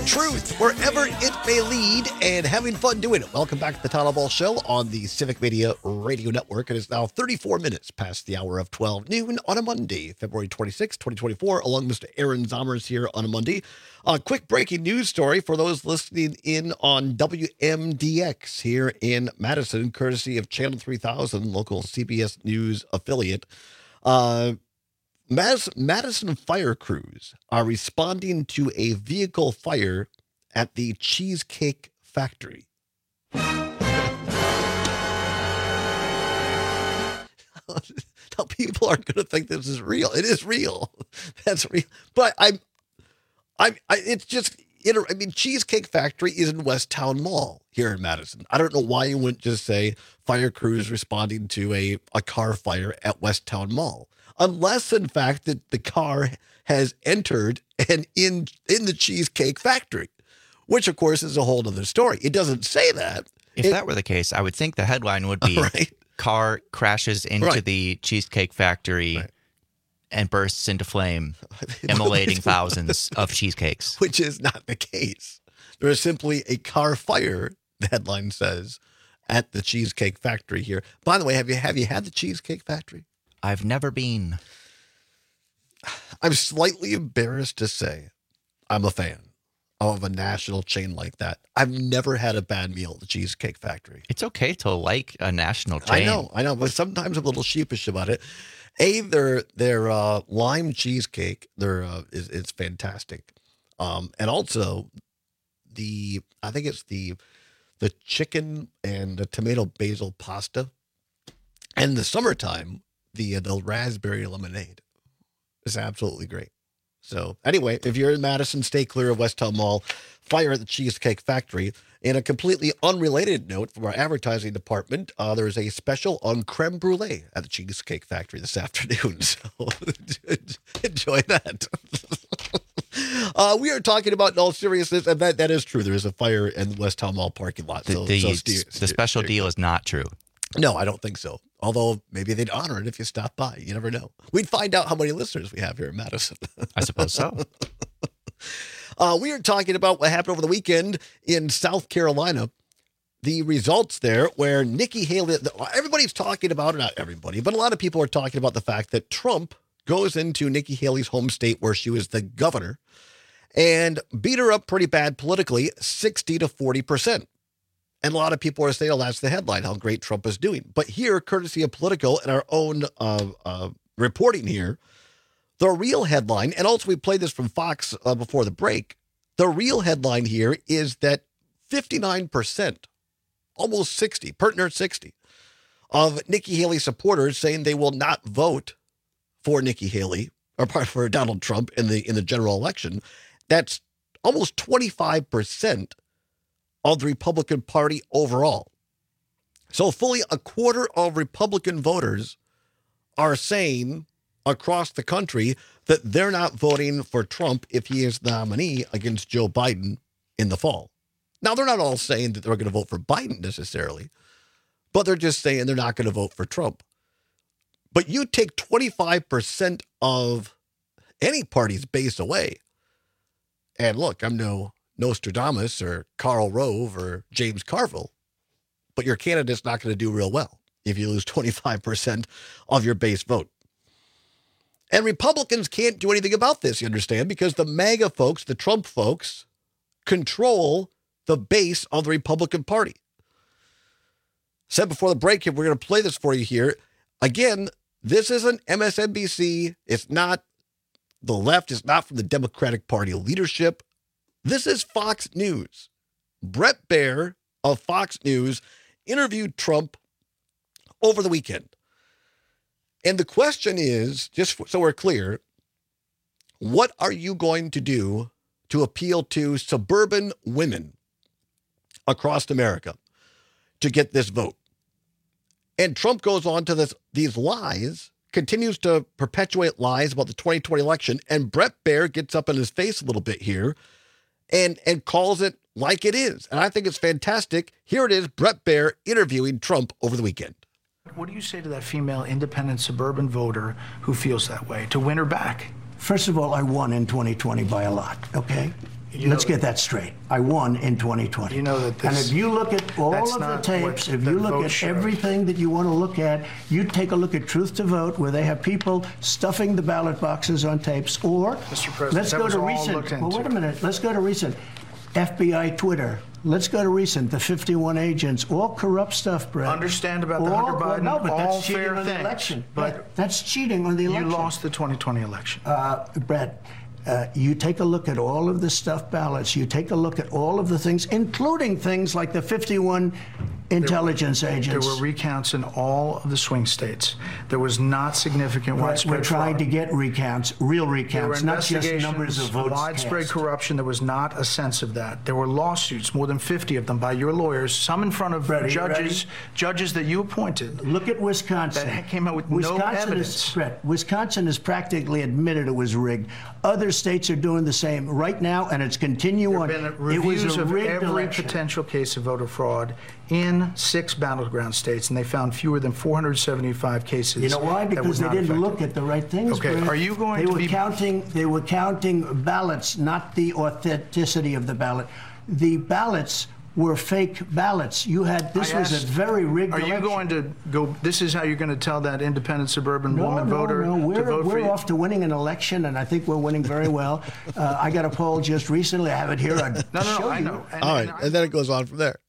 S18: truth wherever it may lead and having fun doing it. Welcome back to the Tyler Ball Show on the Civic Media Radio Network. It is now thirty-four minutes past the hour of twelve noon on a Monday, February twenty-sixth, twenty twenty-four, along with Mister Aaron Zomers here on a Monday. A quick breaking news story for those listening in on W M D X here in Madison, courtesy of Channel three thousand, local C B S News affiliate. Uh, Madison, Madison fire crews are responding to a vehicle fire at the Cheesecake Factory. Now, people are going to think this is real. It is real. That's real. But I'm, I'm, I, it's just, I mean, Cheesecake Factory is in West Town Mall here in Madison. I don't know why you wouldn't just say fire crews responding to a, a car fire at West Town Mall. Unless, in fact, that the car has entered and in in the Cheesecake Factory, which, of course, is a whole other story. It doesn't say that.
S19: If
S18: it,
S19: that were the case, I would think the headline would be
S18: right.
S19: car crashes into
S18: right.
S19: the Cheesecake Factory
S18: right.
S19: and bursts into flame, immolating thousands of cheesecakes.
S18: Which is not the case. There is simply a car fire, the headline says, at the Cheesecake Factory here. By the way, have you have you had the Cheesecake Factory?
S19: I've never been.
S18: I'm slightly embarrassed to say I'm a fan of a national chain like that. I've never had a bad meal at the Cheesecake Factory.
S19: It's okay to like a national chain.
S18: I know, I know, but sometimes I'm a little sheepish about it. A, their their uh, lime cheesecake, their uh, is it's fantastic, um, and also the I think it's the the chicken and the tomato basil pasta, and the summertime. The, uh, the raspberry lemonade is absolutely great. So anyway, if you're in Madison, stay clear of West Town Mall. Fire at the Cheesecake Factory. In a completely unrelated note from our advertising department, uh, there is a special on creme brulee at the Cheesecake Factory this afternoon. So enjoy that. uh, we are talking about, in all seriousness, and that, that is true. There is a fire in the West Town Mall parking lot.
S19: The,
S18: so,
S19: the,
S18: so steer,
S19: the
S18: steer,
S19: special
S18: steer,
S19: deal is not true.
S18: No, I don't think so. Although maybe they'd honor it if you stop by. You never know. We'd find out how many listeners we have here in Madison.
S19: I suppose so.
S18: uh, we are talking about what happened over the weekend in South Carolina. The results there where Nikki Haley, everybody's talking about it, not everybody, but a lot of people are talking about the fact that Trump goes into Nikki Haley's home state where she was the governor and beat her up pretty bad politically, sixty to forty percent. And a lot of people are saying, oh, that's the headline, how great Trump is doing. But here, courtesy of Politico and our own uh, uh, reporting here, the real headline, and also we played this from Fox uh, before the break, the real headline here is that fifty-nine percent, almost sixty, partner sixty, of Nikki Haley supporters saying they will not vote for Nikki Haley, or for Donald Trump in the in the general election. That's almost twenty-five percent of the Republican Party overall. So fully a quarter of Republican voters are saying across the country that they're not voting for Trump if he is the nominee against Joe Biden in the fall. Now, they're not all saying that they're going to vote for Biden necessarily, but they're just saying they're not going to vote for Trump. But you take twenty-five percent of any party's base away. And look, I'm no Nostradamus or Karl Rove or James Carville, but your candidate's not going to do real well if you lose twenty-five percent of your base vote. And Republicans can't do anything about this, you understand, because the MAGA folks, the Trump folks, control the base of the Republican Party. Said before the break, we're going to play this for you here. Again, this isn't M S N B C. It's not the left. It's not from the Democratic Party leadership. This is Fox News. Bret Baier of Fox News interviewed Trump over the weekend. And the question is, just so we're clear, what are you going to do to appeal to suburban women across America to get this vote? And Trump goes on to this, these lies, continues to perpetuate lies about the twenty twenty election. And Bret Baier gets up in his face a little bit here and, and calls it like it is. And I think it's fantastic. Here it is, Bret Baier interviewing Trump over the weekend.
S8: What do you say to that female independent suburban voter who feels that way, to win her back?
S9: First of all, I won in twenty twenty by a lot, okay?
S8: You
S9: Let's
S8: know,
S9: get that straight. I won in twenty twenty.
S8: You know that this,
S9: and if you look at all
S8: that's
S9: of the
S8: not
S9: tapes,
S8: what
S9: if
S8: the
S9: you look
S8: vote
S9: at
S8: shows.
S9: everything that you want to look at, you take a look at Truth to Vote, where they have people stuffing the ballot boxes on tapes, or
S8: Mister President,
S9: let's
S8: that
S9: go
S8: was
S9: to
S8: all
S9: recent.
S8: looked
S9: Well, wait a
S8: into.
S9: minute. Let's go to recent. F B I Twitter. Let's go to recent. The fifty-one agents, all corrupt stuff, Brett.
S8: Understand about the
S9: all,
S8: Hunter Biden,
S9: well, no, but
S8: all
S9: that's cheating
S8: fair
S9: on
S8: things.
S9: the election.
S8: But
S9: Brett, that's cheating on the
S8: you
S9: election.
S8: lost the twenty twenty election.
S9: Uh, Brett, uh, you take a look at all of the stuff ballots. You take a look at all of the things, including things like the fifty-one intelligence
S8: there,
S9: agents.
S8: There were recounts in all of the swing states. There was not significant
S9: We're,
S8: widespread
S9: we're trying
S8: fraud.
S9: to get recounts, real
S8: There were
S9: recounts, not just
S8: investigations,
S9: numbers of votes
S8: widespread
S9: cast.
S8: corruption. There was not a sense of that. There were lawsuits, more than fifty of them, by your lawyers, some in front of
S9: Ready,
S8: judges, judges that you appointed.
S9: Look at Wisconsin.
S8: That came out with
S9: Wisconsin
S8: no evidence.
S9: Is, Brett, Wisconsin has practically admitted it was rigged. Other states are doing the same right now, and it's continuing on.
S8: There have been
S9: It was
S8: reviews
S9: a
S8: of
S9: rigged
S8: every
S9: election.
S8: potential case of voter fraud in six battleground states, and they found fewer than four hundred seventy-five cases.
S9: You know why?
S8: that
S9: Because
S8: was
S9: they
S8: not
S9: didn't
S8: affected.
S9: look at the right things.
S8: Okay,
S9: Brett.
S8: are you going
S9: they
S8: to
S9: were
S8: be-
S9: counting? They were counting ballots, not the authenticity of the ballot. The ballots were fake ballots. You had this
S8: I
S9: was
S8: asked,
S9: a very rigged
S8: Are
S9: election.
S8: you going to go? This is how you're going to tell that independent suburban
S9: No,
S8: woman
S9: no,
S8: voter
S9: no.
S8: to
S9: We're,
S8: vote for
S9: we're
S8: you?
S9: off to winning an election, and I think we're winning very well. uh, I got a poll just recently. I have it here. I'd
S8: No, no,
S9: show
S8: no, I
S9: you.
S8: know. And,
S18: All right,
S8: and I-
S18: and then it goes on from there.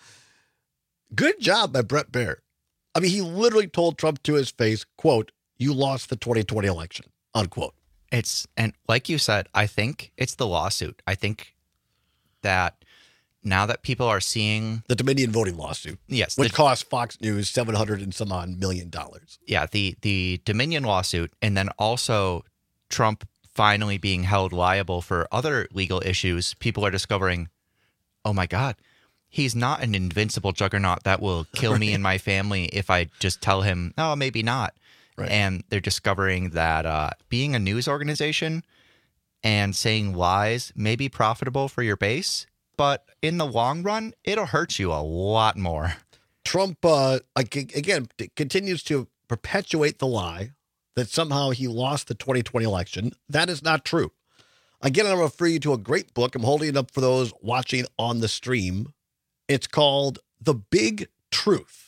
S18: Good job by Brett Baer. I mean, he literally told Trump to his face, quote, "You lost the twenty twenty election," unquote.
S19: It's, and like you said, I think it's the lawsuit. I think that now that people are seeing
S18: The Dominion voting lawsuit,
S19: yes,
S18: which
S19: the-
S18: cost Fox News seven hundred and some odd million dollars.
S19: yeah, the the Dominion lawsuit, and then also Trump finally being held liable for other legal issues, people are discovering, oh my God, he's not an invincible juggernaut that will kill me and my family if I just tell him, oh, maybe not.
S18: Right.
S19: And they're discovering that uh, being a news organization and saying lies may be profitable for your base, but in the long run, it'll hurt you a lot more.
S18: Trump, uh, ag- again, t- continues to perpetuate the lie that somehow he lost the twenty twenty election. That is not true. Again, I'm going to refer you to a great book. I'm holding it up for those watching on the stream. It's called The Big Truth: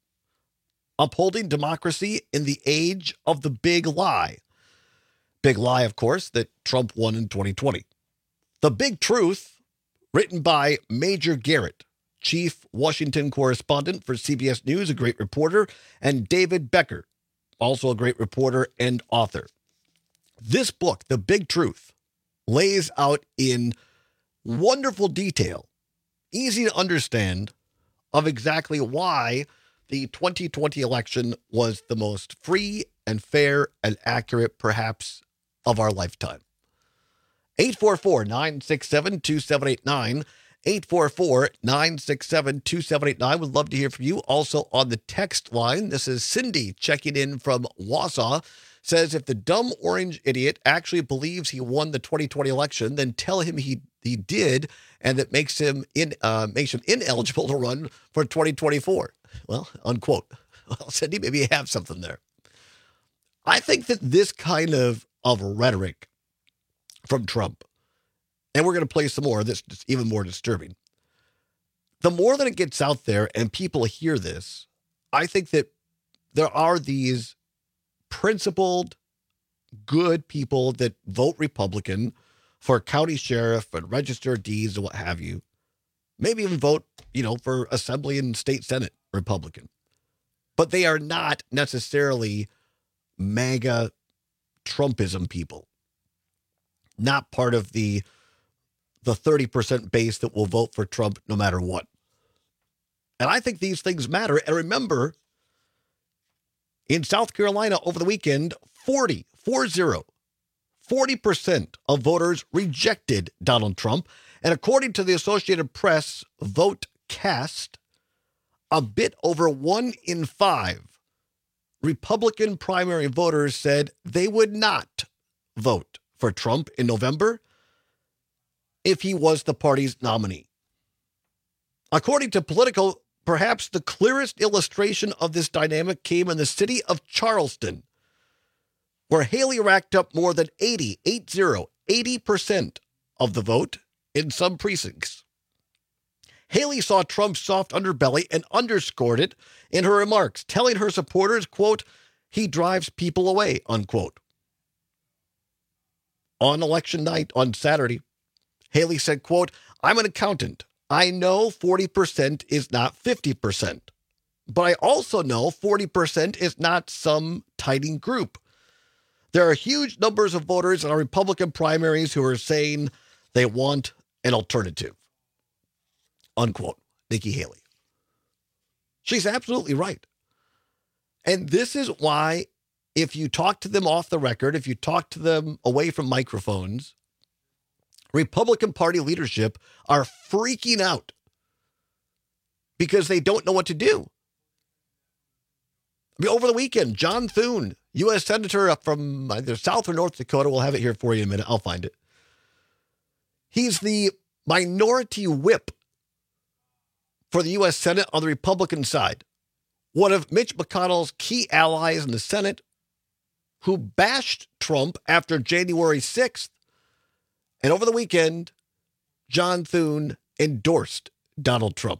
S18: Upholding Democracy in the Age of the Big Lie. Big lie, of course, that Trump won in twenty twenty. The Big Truth, written by Major Garrett, chief Washington correspondent for C B S News, a great reporter, and David Becker, also a great reporter and author. This book, The Big Truth, lays out in wonderful detail, easy to understand, of exactly why the twenty twenty election was the most free and fair and accurate, perhaps, of our lifetime. eight four four, nine six seven, two seven eight nine. eight four four, nine six seven, two seven eight nine. Would love to hear from you. Also on the text line, this is Cindy checking in from Wausau. Says, if the dumb orange idiot actually believes he won the twenty twenty election, then tell him he he did, and that makes him in uh, makes him ineligible to run for twenty twenty-four. Well, unquote. Well, Cindy, maybe you have something there. I think that this kind of of rhetoric from Trump, and we're going to play some more, that's even more disturbing. The more that it gets out there and people hear this, I think that there are these principled, good people that vote Republican for county sheriff and register deeds and what have you. Maybe even vote, you know, for assembly and state senate Republican. But they are not necessarily MAGA Trumpism people. Not part of the the thirty percent base that will vote for Trump no matter what. And I think these things matter. And remember, in South Carolina over the weekend, forty, four zero, forty percent of voters rejected Donald Trump. And according to the Associated Press vote cast, a bit over one in five Republican primary voters said they would not vote for Trump in November if he was the party's nominee. According to Politico, perhaps the clearest illustration of this dynamic came in the city of Charleston, where Haley racked up more than eighty, eight zero, eighty percent of the vote in some precincts. Haley saw Trump's soft underbelly and underscored it in her remarks, telling her supporters, quote, he drives people away, unquote. On election night on Saturday, Haley said, quote, I'm an accountant. I know forty percent is not fifty percent, but I also know forty percent is not some tiny group. There are huge numbers of voters in our Republican primaries who are saying they want an alternative. Unquote. Nikki Haley. She's absolutely right. And this is why, if you talk to them off the record, if you talk to them away from microphones, Republican Party leadership are freaking out because they don't know what to do. I mean, over the weekend, John Thune, U S Senator up from either South or North Dakota, we'll have it here for you in a minute. I'll find it. He's the minority whip for the U S Senate on the Republican side. One of Mitch McConnell's key allies in the Senate, who bashed Trump after January sixth. And over the weekend, John Thune endorsed Donald Trump.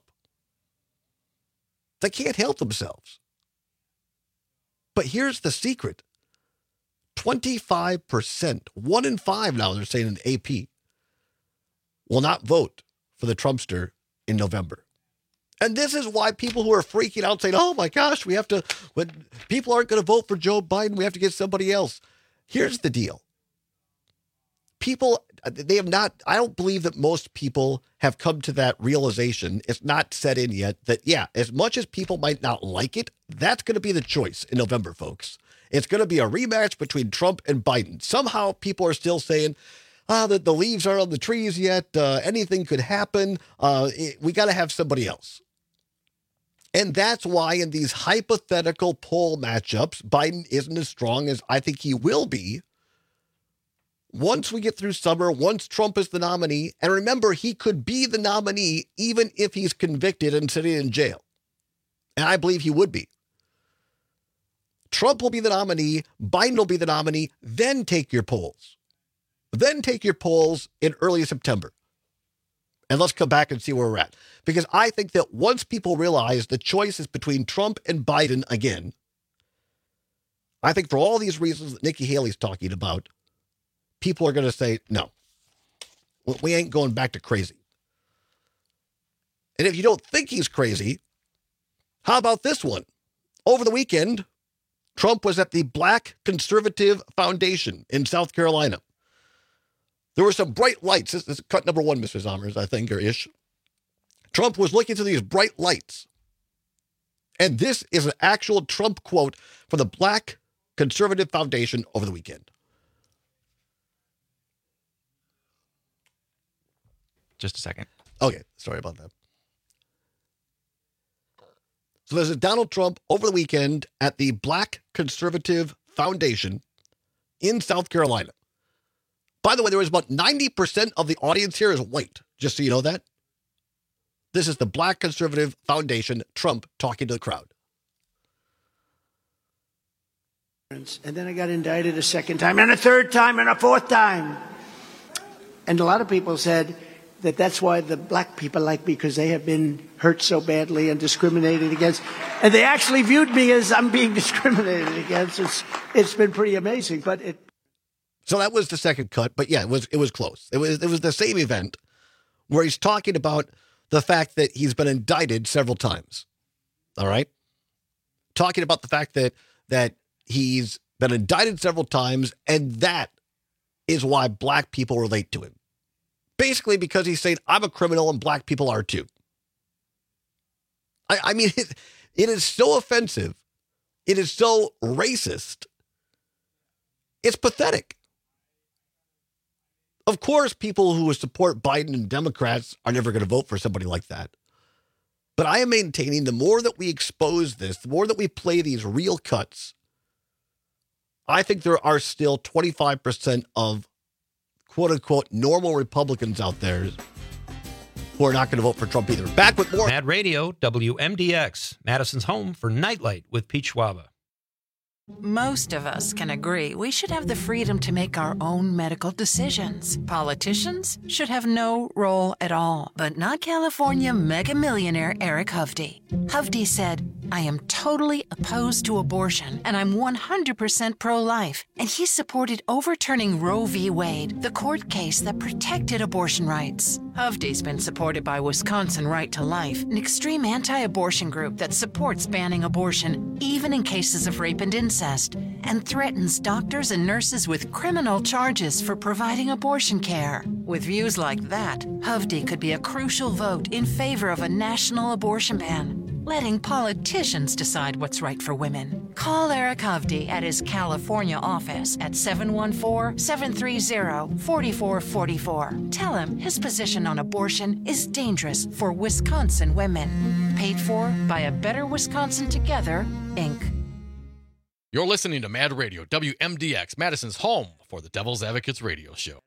S18: They can't help themselves. But here's the secret. twenty-five percent, one in five now, they're saying in A P, will not vote for the Trumpster in November. And this is why people who are freaking out saying, oh my gosh, we have to, when people aren't going to vote for Joe Biden, we have to get somebody else. Here's the deal. People, they have not, I don't believe that most people have come to that realization. It's not set in yet that, yeah, as much as people might not like it, that's going to be the choice in November, folks. It's going to be a rematch between Trump and Biden. Somehow people are still saying, ah, that the leaves aren't on the trees yet. Uh, anything could happen. Uh, it, we got to have somebody else. And that's why in these hypothetical poll matchups, Biden isn't as strong as I think he will be once we get through summer, once Trump is the nominee. And remember, he could be the nominee even if he's convicted and sitting in jail. And I believe he would be. Trump will be the nominee. Biden will be the nominee. Then take your polls. Then take your polls in early September. And let's come back and see where we're at. Because I think that once people realize the choice is between Trump and Biden again, I think for all these reasons that Nikki Haley's talking about, people are going to say, no, we ain't going back to crazy. And if you don't think he's crazy, how about this one? Over the weekend, Trump was at the Black Conservative Foundation in South Carolina. There were some bright lights. This is cut number one, Mister Zommers, I think, or ish. Trump was looking through these bright lights. And this is an actual Trump quote from the Black Conservative Foundation over the weekend.
S19: Just a second.
S18: Okay, sorry about that. So there's a Donald Trump over the weekend at the Black Conservative Foundation in South Carolina. By the way, there was about ninety percent of the audience here is white, just so you know that. This is the Black Conservative Foundation, Trump talking to the crowd.
S9: And then I got indicted a second time, and a third time, and a fourth time. And a lot of people said that that's why the black people like me, because they have been hurt so badly and discriminated against. And they actually viewed me as I'm being discriminated against. It's, it's been pretty amazing, but it...
S18: So that was the second cut, but yeah, it was it was close. It was it was the same event where he's talking about the fact that he's been indicted several times. All right? Talking about the fact that that he's been indicted several times, and that is why black people relate to him. Basically because he's saying, I'm a criminal and black people are too. I, I mean, it, it is so offensive. It is so racist. It's pathetic. Of course, people who support Biden and Democrats are never going to vote for somebody like that. But I am maintaining the more that we expose this, the more that we play these real cuts, I think there are still twenty-five percent of quote-unquote normal Republicans out there who are not going to vote for Trump either. Back with more.
S10: Mad Radio, W M D X, Madison's home for Nightlight with Pete Schwaba. Most of us can agree we should have the freedom to make our own medical decisions. Politicians should have no role at all, but not California mega millionaire Eric Hovde. Hovde said, "I am totally opposed to abortion, and I'm one hundred percent pro-life." And he supported overturning Roe v. Wade, the court case that protected abortion rights. Hovde's been supported by Wisconsin Right to Life, an extreme anti-abortion group that supports banning abortion, even in cases of rape and incest, and threatens doctors and nurses with criminal charges for providing abortion care. With views like that, Hovde could be a crucial vote in favor of a national abortion ban, letting politicians decide what's right for women. Call Eric Hovde at his California office at seven one four, seven three zero, four four four four. Tell him his position on abortion is dangerous for Wisconsin women. Paid for by A Better Wisconsin Together, Incorporated.
S11: You're listening to Mad Radio, W M D X, Madison's home for the Devil's Advocates radio show.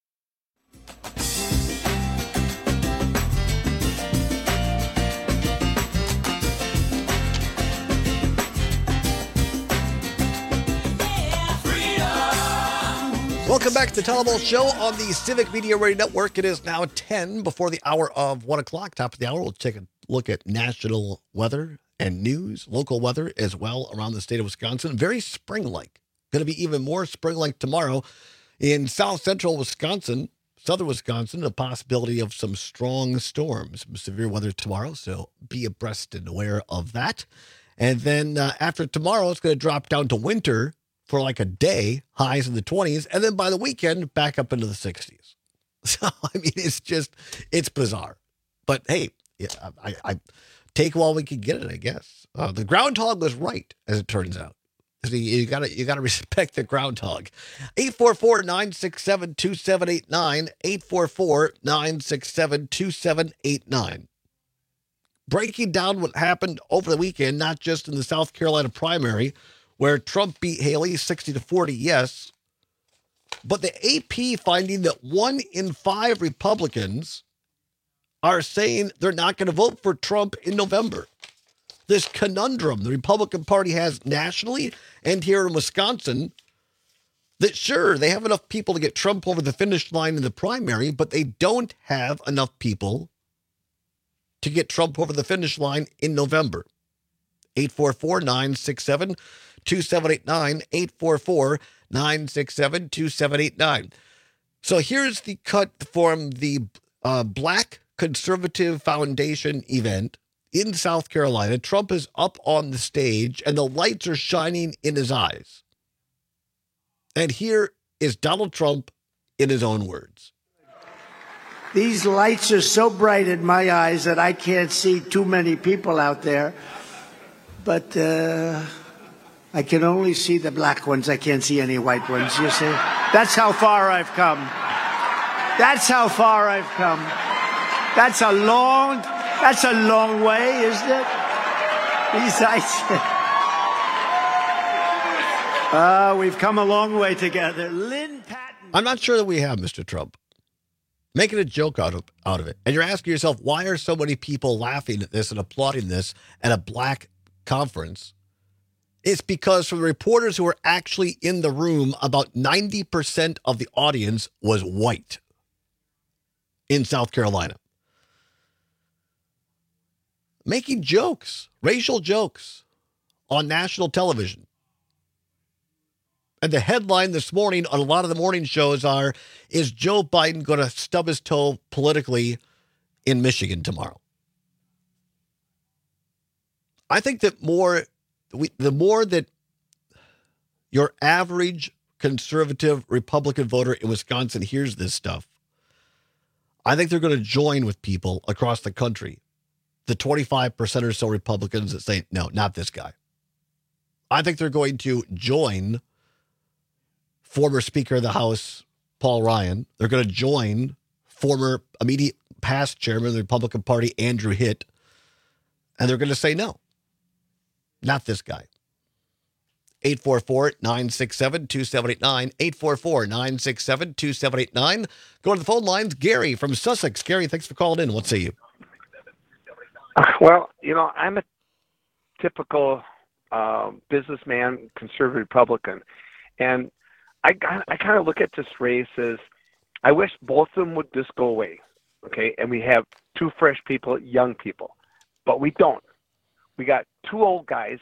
S18: Welcome back to the Telemull Show on the Civic Media Radio Network. It is now ten before the hour of one o'clock. Top of the hour, we'll take a look at national weather and news, local weather as well around the state of Wisconsin. Very spring-like. Going to be even more spring-like tomorrow in south central Wisconsin, southern Wisconsin, a possibility of some strong storms, some severe weather tomorrow. So be abreast and aware of that. And then uh, after tomorrow, it's going to drop down to winter for like a day, highs in the twenties, and then by the weekend, back up into the sixties. So, I mean, it's just, it's bizarre. But hey, yeah, I, I take while we can get it, I guess. Uh, the groundhog was right, as it turns out. So you, you gotta, you gotta respect the groundhog. eight four four, nine six seven, two seven eight nine, eight four four, nine six seven, two seven eight nine. Breaking down what happened over the weekend, not just in the South Carolina primary, where Trump beat Haley sixty to forty, yes. But the A P finding that one in five Republicans are saying they're not going to vote for Trump in November. This conundrum the Republican Party has nationally and here in Wisconsin, that sure, they have enough people to get Trump over the finish line in the primary, but they don't have enough people to get Trump over the finish line in November. eight four four, nine six seven, two seven eight nine, eight four four, nine six seven, two seven eight nine. So here's the cut from the uh, Black Conservative Foundation event in South Carolina. Trump is up on the stage and the lights are shining in his eyes. And here is Donald Trump in his own words.
S9: These lights are so bright in my eyes that I can't see too many people out there. But uh, I can only see the black ones. I can't see any white ones, you see? That's how far I've come. That's how far I've come. That's a long, that's a long way, isn't it? These lights. Uh, we've come a long way together. Lynn Patton.
S18: I'm not sure that we have, Mister Trump. Making a joke out of, out of it. And you're asking yourself, why are so many people laughing at this and applauding this at a black conference? It's because from the reporters who were actually in the room, about ninety percent of the audience was white in South Carolina. Making jokes, racial jokes on national television. And the headline this morning on a lot of the morning shows are, is Joe Biden going to stub his toe politically in Michigan tomorrow? I think that more, the more that your average conservative Republican voter in Wisconsin hears this stuff, I think they're going to join with people across the country, the twenty-five percent or so Republicans that say, no, not this guy. I think they're going to join former Speaker of the House, Paul Ryan. They're going to join former immediate past chairman of the Republican Party, Andrew Hitt. And they're going to say, no, not this guy. eight four four, nine six seven, two seven eight nine, eight four four, nine six seven, two seven eight nine. Go to the phone lines. Gary from Sussex. Gary, thanks for calling in. What say you?
S12: Well, you know, I'm a typical
S1: uh, businessman, conservative Republican. And I, I kind of look at this race as I wish both of them would just go away, okay? And we have two fresh people, young people. But we don't. We got two old guys,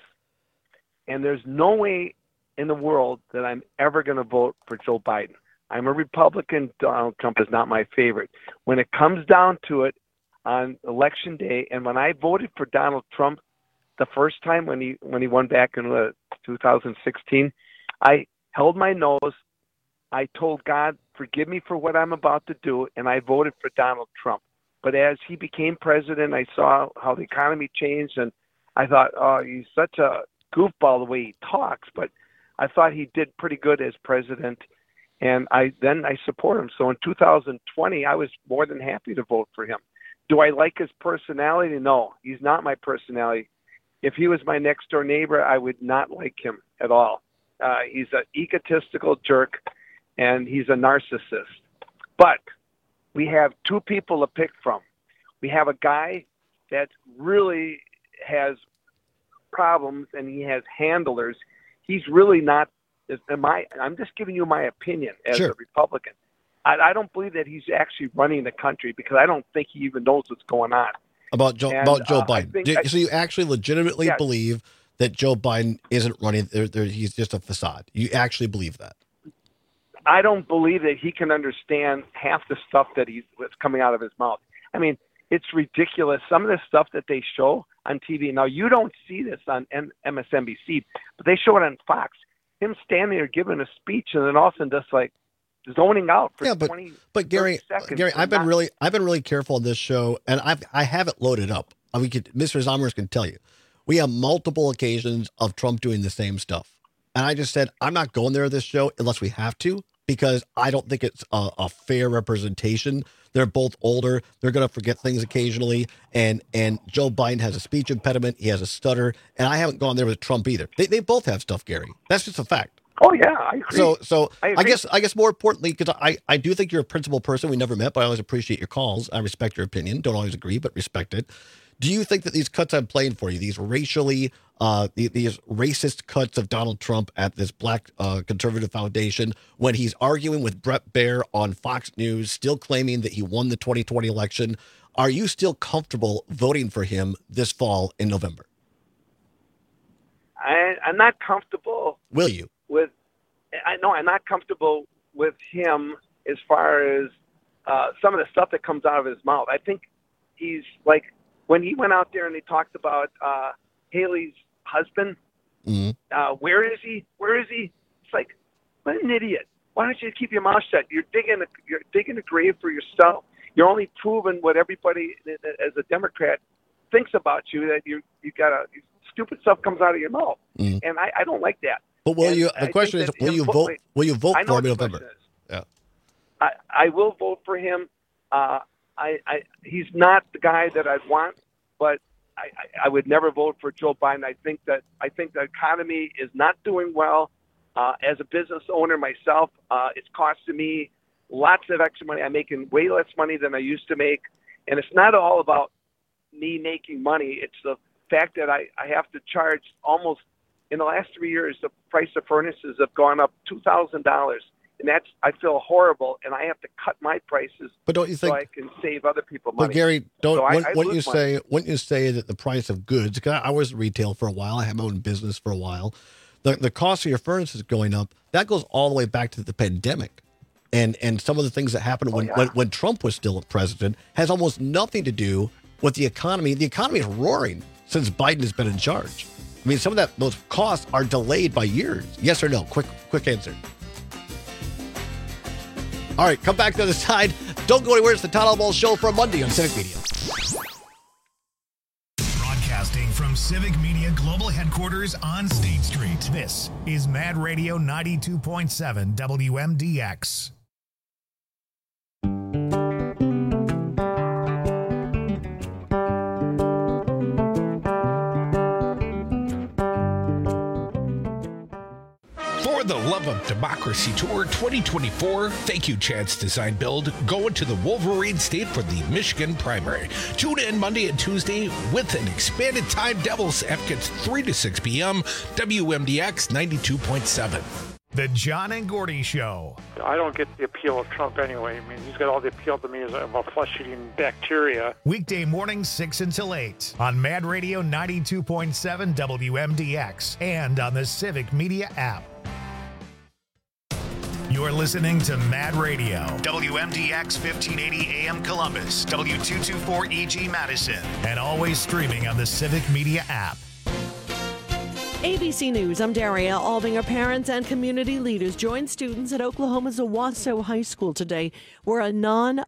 S1: and there's no way in the world that I'm ever going to vote for Joe Biden. I'm a Republican. Donald Trump is not my favorite. When it comes down to it on election day, and when I voted for Donald Trump the first time when he when he won back in uh, two thousand sixteen, I held my nose. I told God, forgive me for what I'm about to do, and I voted for Donald Trump. But as he became president, I saw how the economy changed, and I thought, oh, he's such a goofball the way he talks. But I thought he did pretty good as president, and I then I support him. So in two thousand twenty, I was more than happy to vote for him. Do I like his personality? No, he's not my personality. If he was my next door neighbor, I would not like him at all. Uh, he's an egotistical jerk, and he's a narcissist. But we have two people to pick from. We have a guy that really has problems, and he has handlers. He's really not, am I, I'm just giving you my opinion as
S18: Sure.
S1: a Republican. I, I don't believe that he's actually running the country because I don't think he even knows what's going on.
S18: About Joe,
S1: And,
S18: about Joe
S1: uh, I
S18: Biden.
S1: think
S18: Do-
S1: I-
S18: so you actually legitimately
S1: Yeah.
S18: believe that Joe Biden isn't running, there, there, he's just a facade. You actually believe that?
S1: I don't believe that he can understand half the stuff that he's that's coming out of his mouth. I mean, it's ridiculous. Some of the stuff that they show on T V. Now, you don't see this on M S N B C, but they show it on Fox. Him standing there giving a speech, and then all of a sudden just like zoning out for
S18: Yeah, but
S1: twenty,
S18: but Gary,
S1: thirty seconds.
S18: Gary, I've been
S1: Not-
S18: really, I've been really careful on this show, and I've, I have it loaded up. I mean, could, Mister Zomers can tell you, we have multiple occasions of Trump doing the same stuff, and I just said I'm not going there this show unless we have to, because I don't think it's a, a fair representation. They're both older. They're going to forget things occasionally, and and Joe Biden has a speech impediment. He has a stutter, and I haven't gone there with Trump either. They they both have stuff, Gary. That's just a fact.
S1: Oh yeah, I agree.
S18: So, so
S1: I
S18: I,
S1: agree.
S18: guess, I guess more importantly, because I, I do think you're a principled person. We never met, but I always appreciate your calls. I respect your opinion. Don't always agree, but respect it. Do you think that these cuts I'm playing for you, these racially, uh, the, these racist cuts of Donald Trump at this Black uh, Conservative Foundation, when he's arguing with Brett Baer on Fox News, still claiming that he won the twenty twenty election, are you still comfortable voting for him this fall in November?
S1: I, I'm not comfortable.
S18: Will you?
S1: With, I know I'm not comfortable with him as far as uh, some of the stuff that comes out of his mouth. I think he's like when he went out there and he talked about uh, Haley's husband.
S18: Mm-hmm.
S1: Uh, where is he? Where is he? It's like, what an idiot! Why don't you keep your mouth shut? You're digging a, you're digging a grave for yourself. You're only proving what everybody as a Democrat thinks about you, that you you got a stupid stuff comes out of your mouth,
S18: Mhm.
S1: and I, I don't like that.
S18: But will
S1: And
S18: you?
S1: I
S18: The question
S1: think
S18: is,
S1: that
S18: will
S1: him
S18: you
S1: vo-
S18: vote?
S1: wait,
S18: Will you vote
S1: I know
S18: for him in
S1: what the
S18: November?
S1: question is.
S18: Yeah.
S1: I, I will vote for him. Uh, I, I he's not the guy that I'd want, but I, I, I would never vote for Joe Biden. I think that I think the economy is not doing well. Uh, as a business owner myself, uh, it's costing me lots of extra money. I'm making way less money than I used to make, and it's not all about me making money. It's the fact that I, I have to charge almost in the last three years, the price of furnaces have gone up two thousand dollars. And that's, I feel horrible, and I have to cut my prices
S18: But don't you
S1: so
S18: think-
S1: I can save other people money.
S18: But Gary, don't
S1: So I-
S18: wouldn't
S1: I
S18: wouldn't you
S1: lose money.
S18: say wouldn't you say that the price of goods? 'Cause I was retail for a while. I had my own business for a while. The the cost of your furnace is going up. That goes all the way back to the pandemic, and and some of the things that happened when when, when Trump was still president has almost nothing to do with the economy. The economy is roaring since Biden has been in charge. I mean, some of that those costs are delayed by years. Yes or no? Quick quick answer. All right, come back to the other side. Don't go anywhere. It's the Todd Albaugh Show for Monday on Civic Media.
S3: Broadcasting from Civic Media Global Headquarters on State Street. This is Mad Radio ninety-two point seven W M D X.
S2: For
S12: For the Love of Democracy Tour twenty twenty-four, thank you, Chance Design Build, going to the Wolverine State for the Michigan primary. Tune in Monday and Tuesday with an expanded time. Devils Advocates three to six p.m. W M D X ninety-two point seven.
S3: The John and Gordy Show.
S14: I don't get the appeal of Trump anyway. I mean, he's got all the appeal to me as a flesh-eating bacteria.
S3: Weekday mornings, six until eight on Mad Radio ninety-two point seven W M D X and on the Civic Media app. You're listening to Mad Radio, W M D X fifteen eighty A M Columbus, W two twenty-four E G Madison, and always streaming on the Civic Media app.
S15: A B C News, I'm Daria Albinger. Parents and community leaders joined students at Oklahoma's Owasso High School today, where a non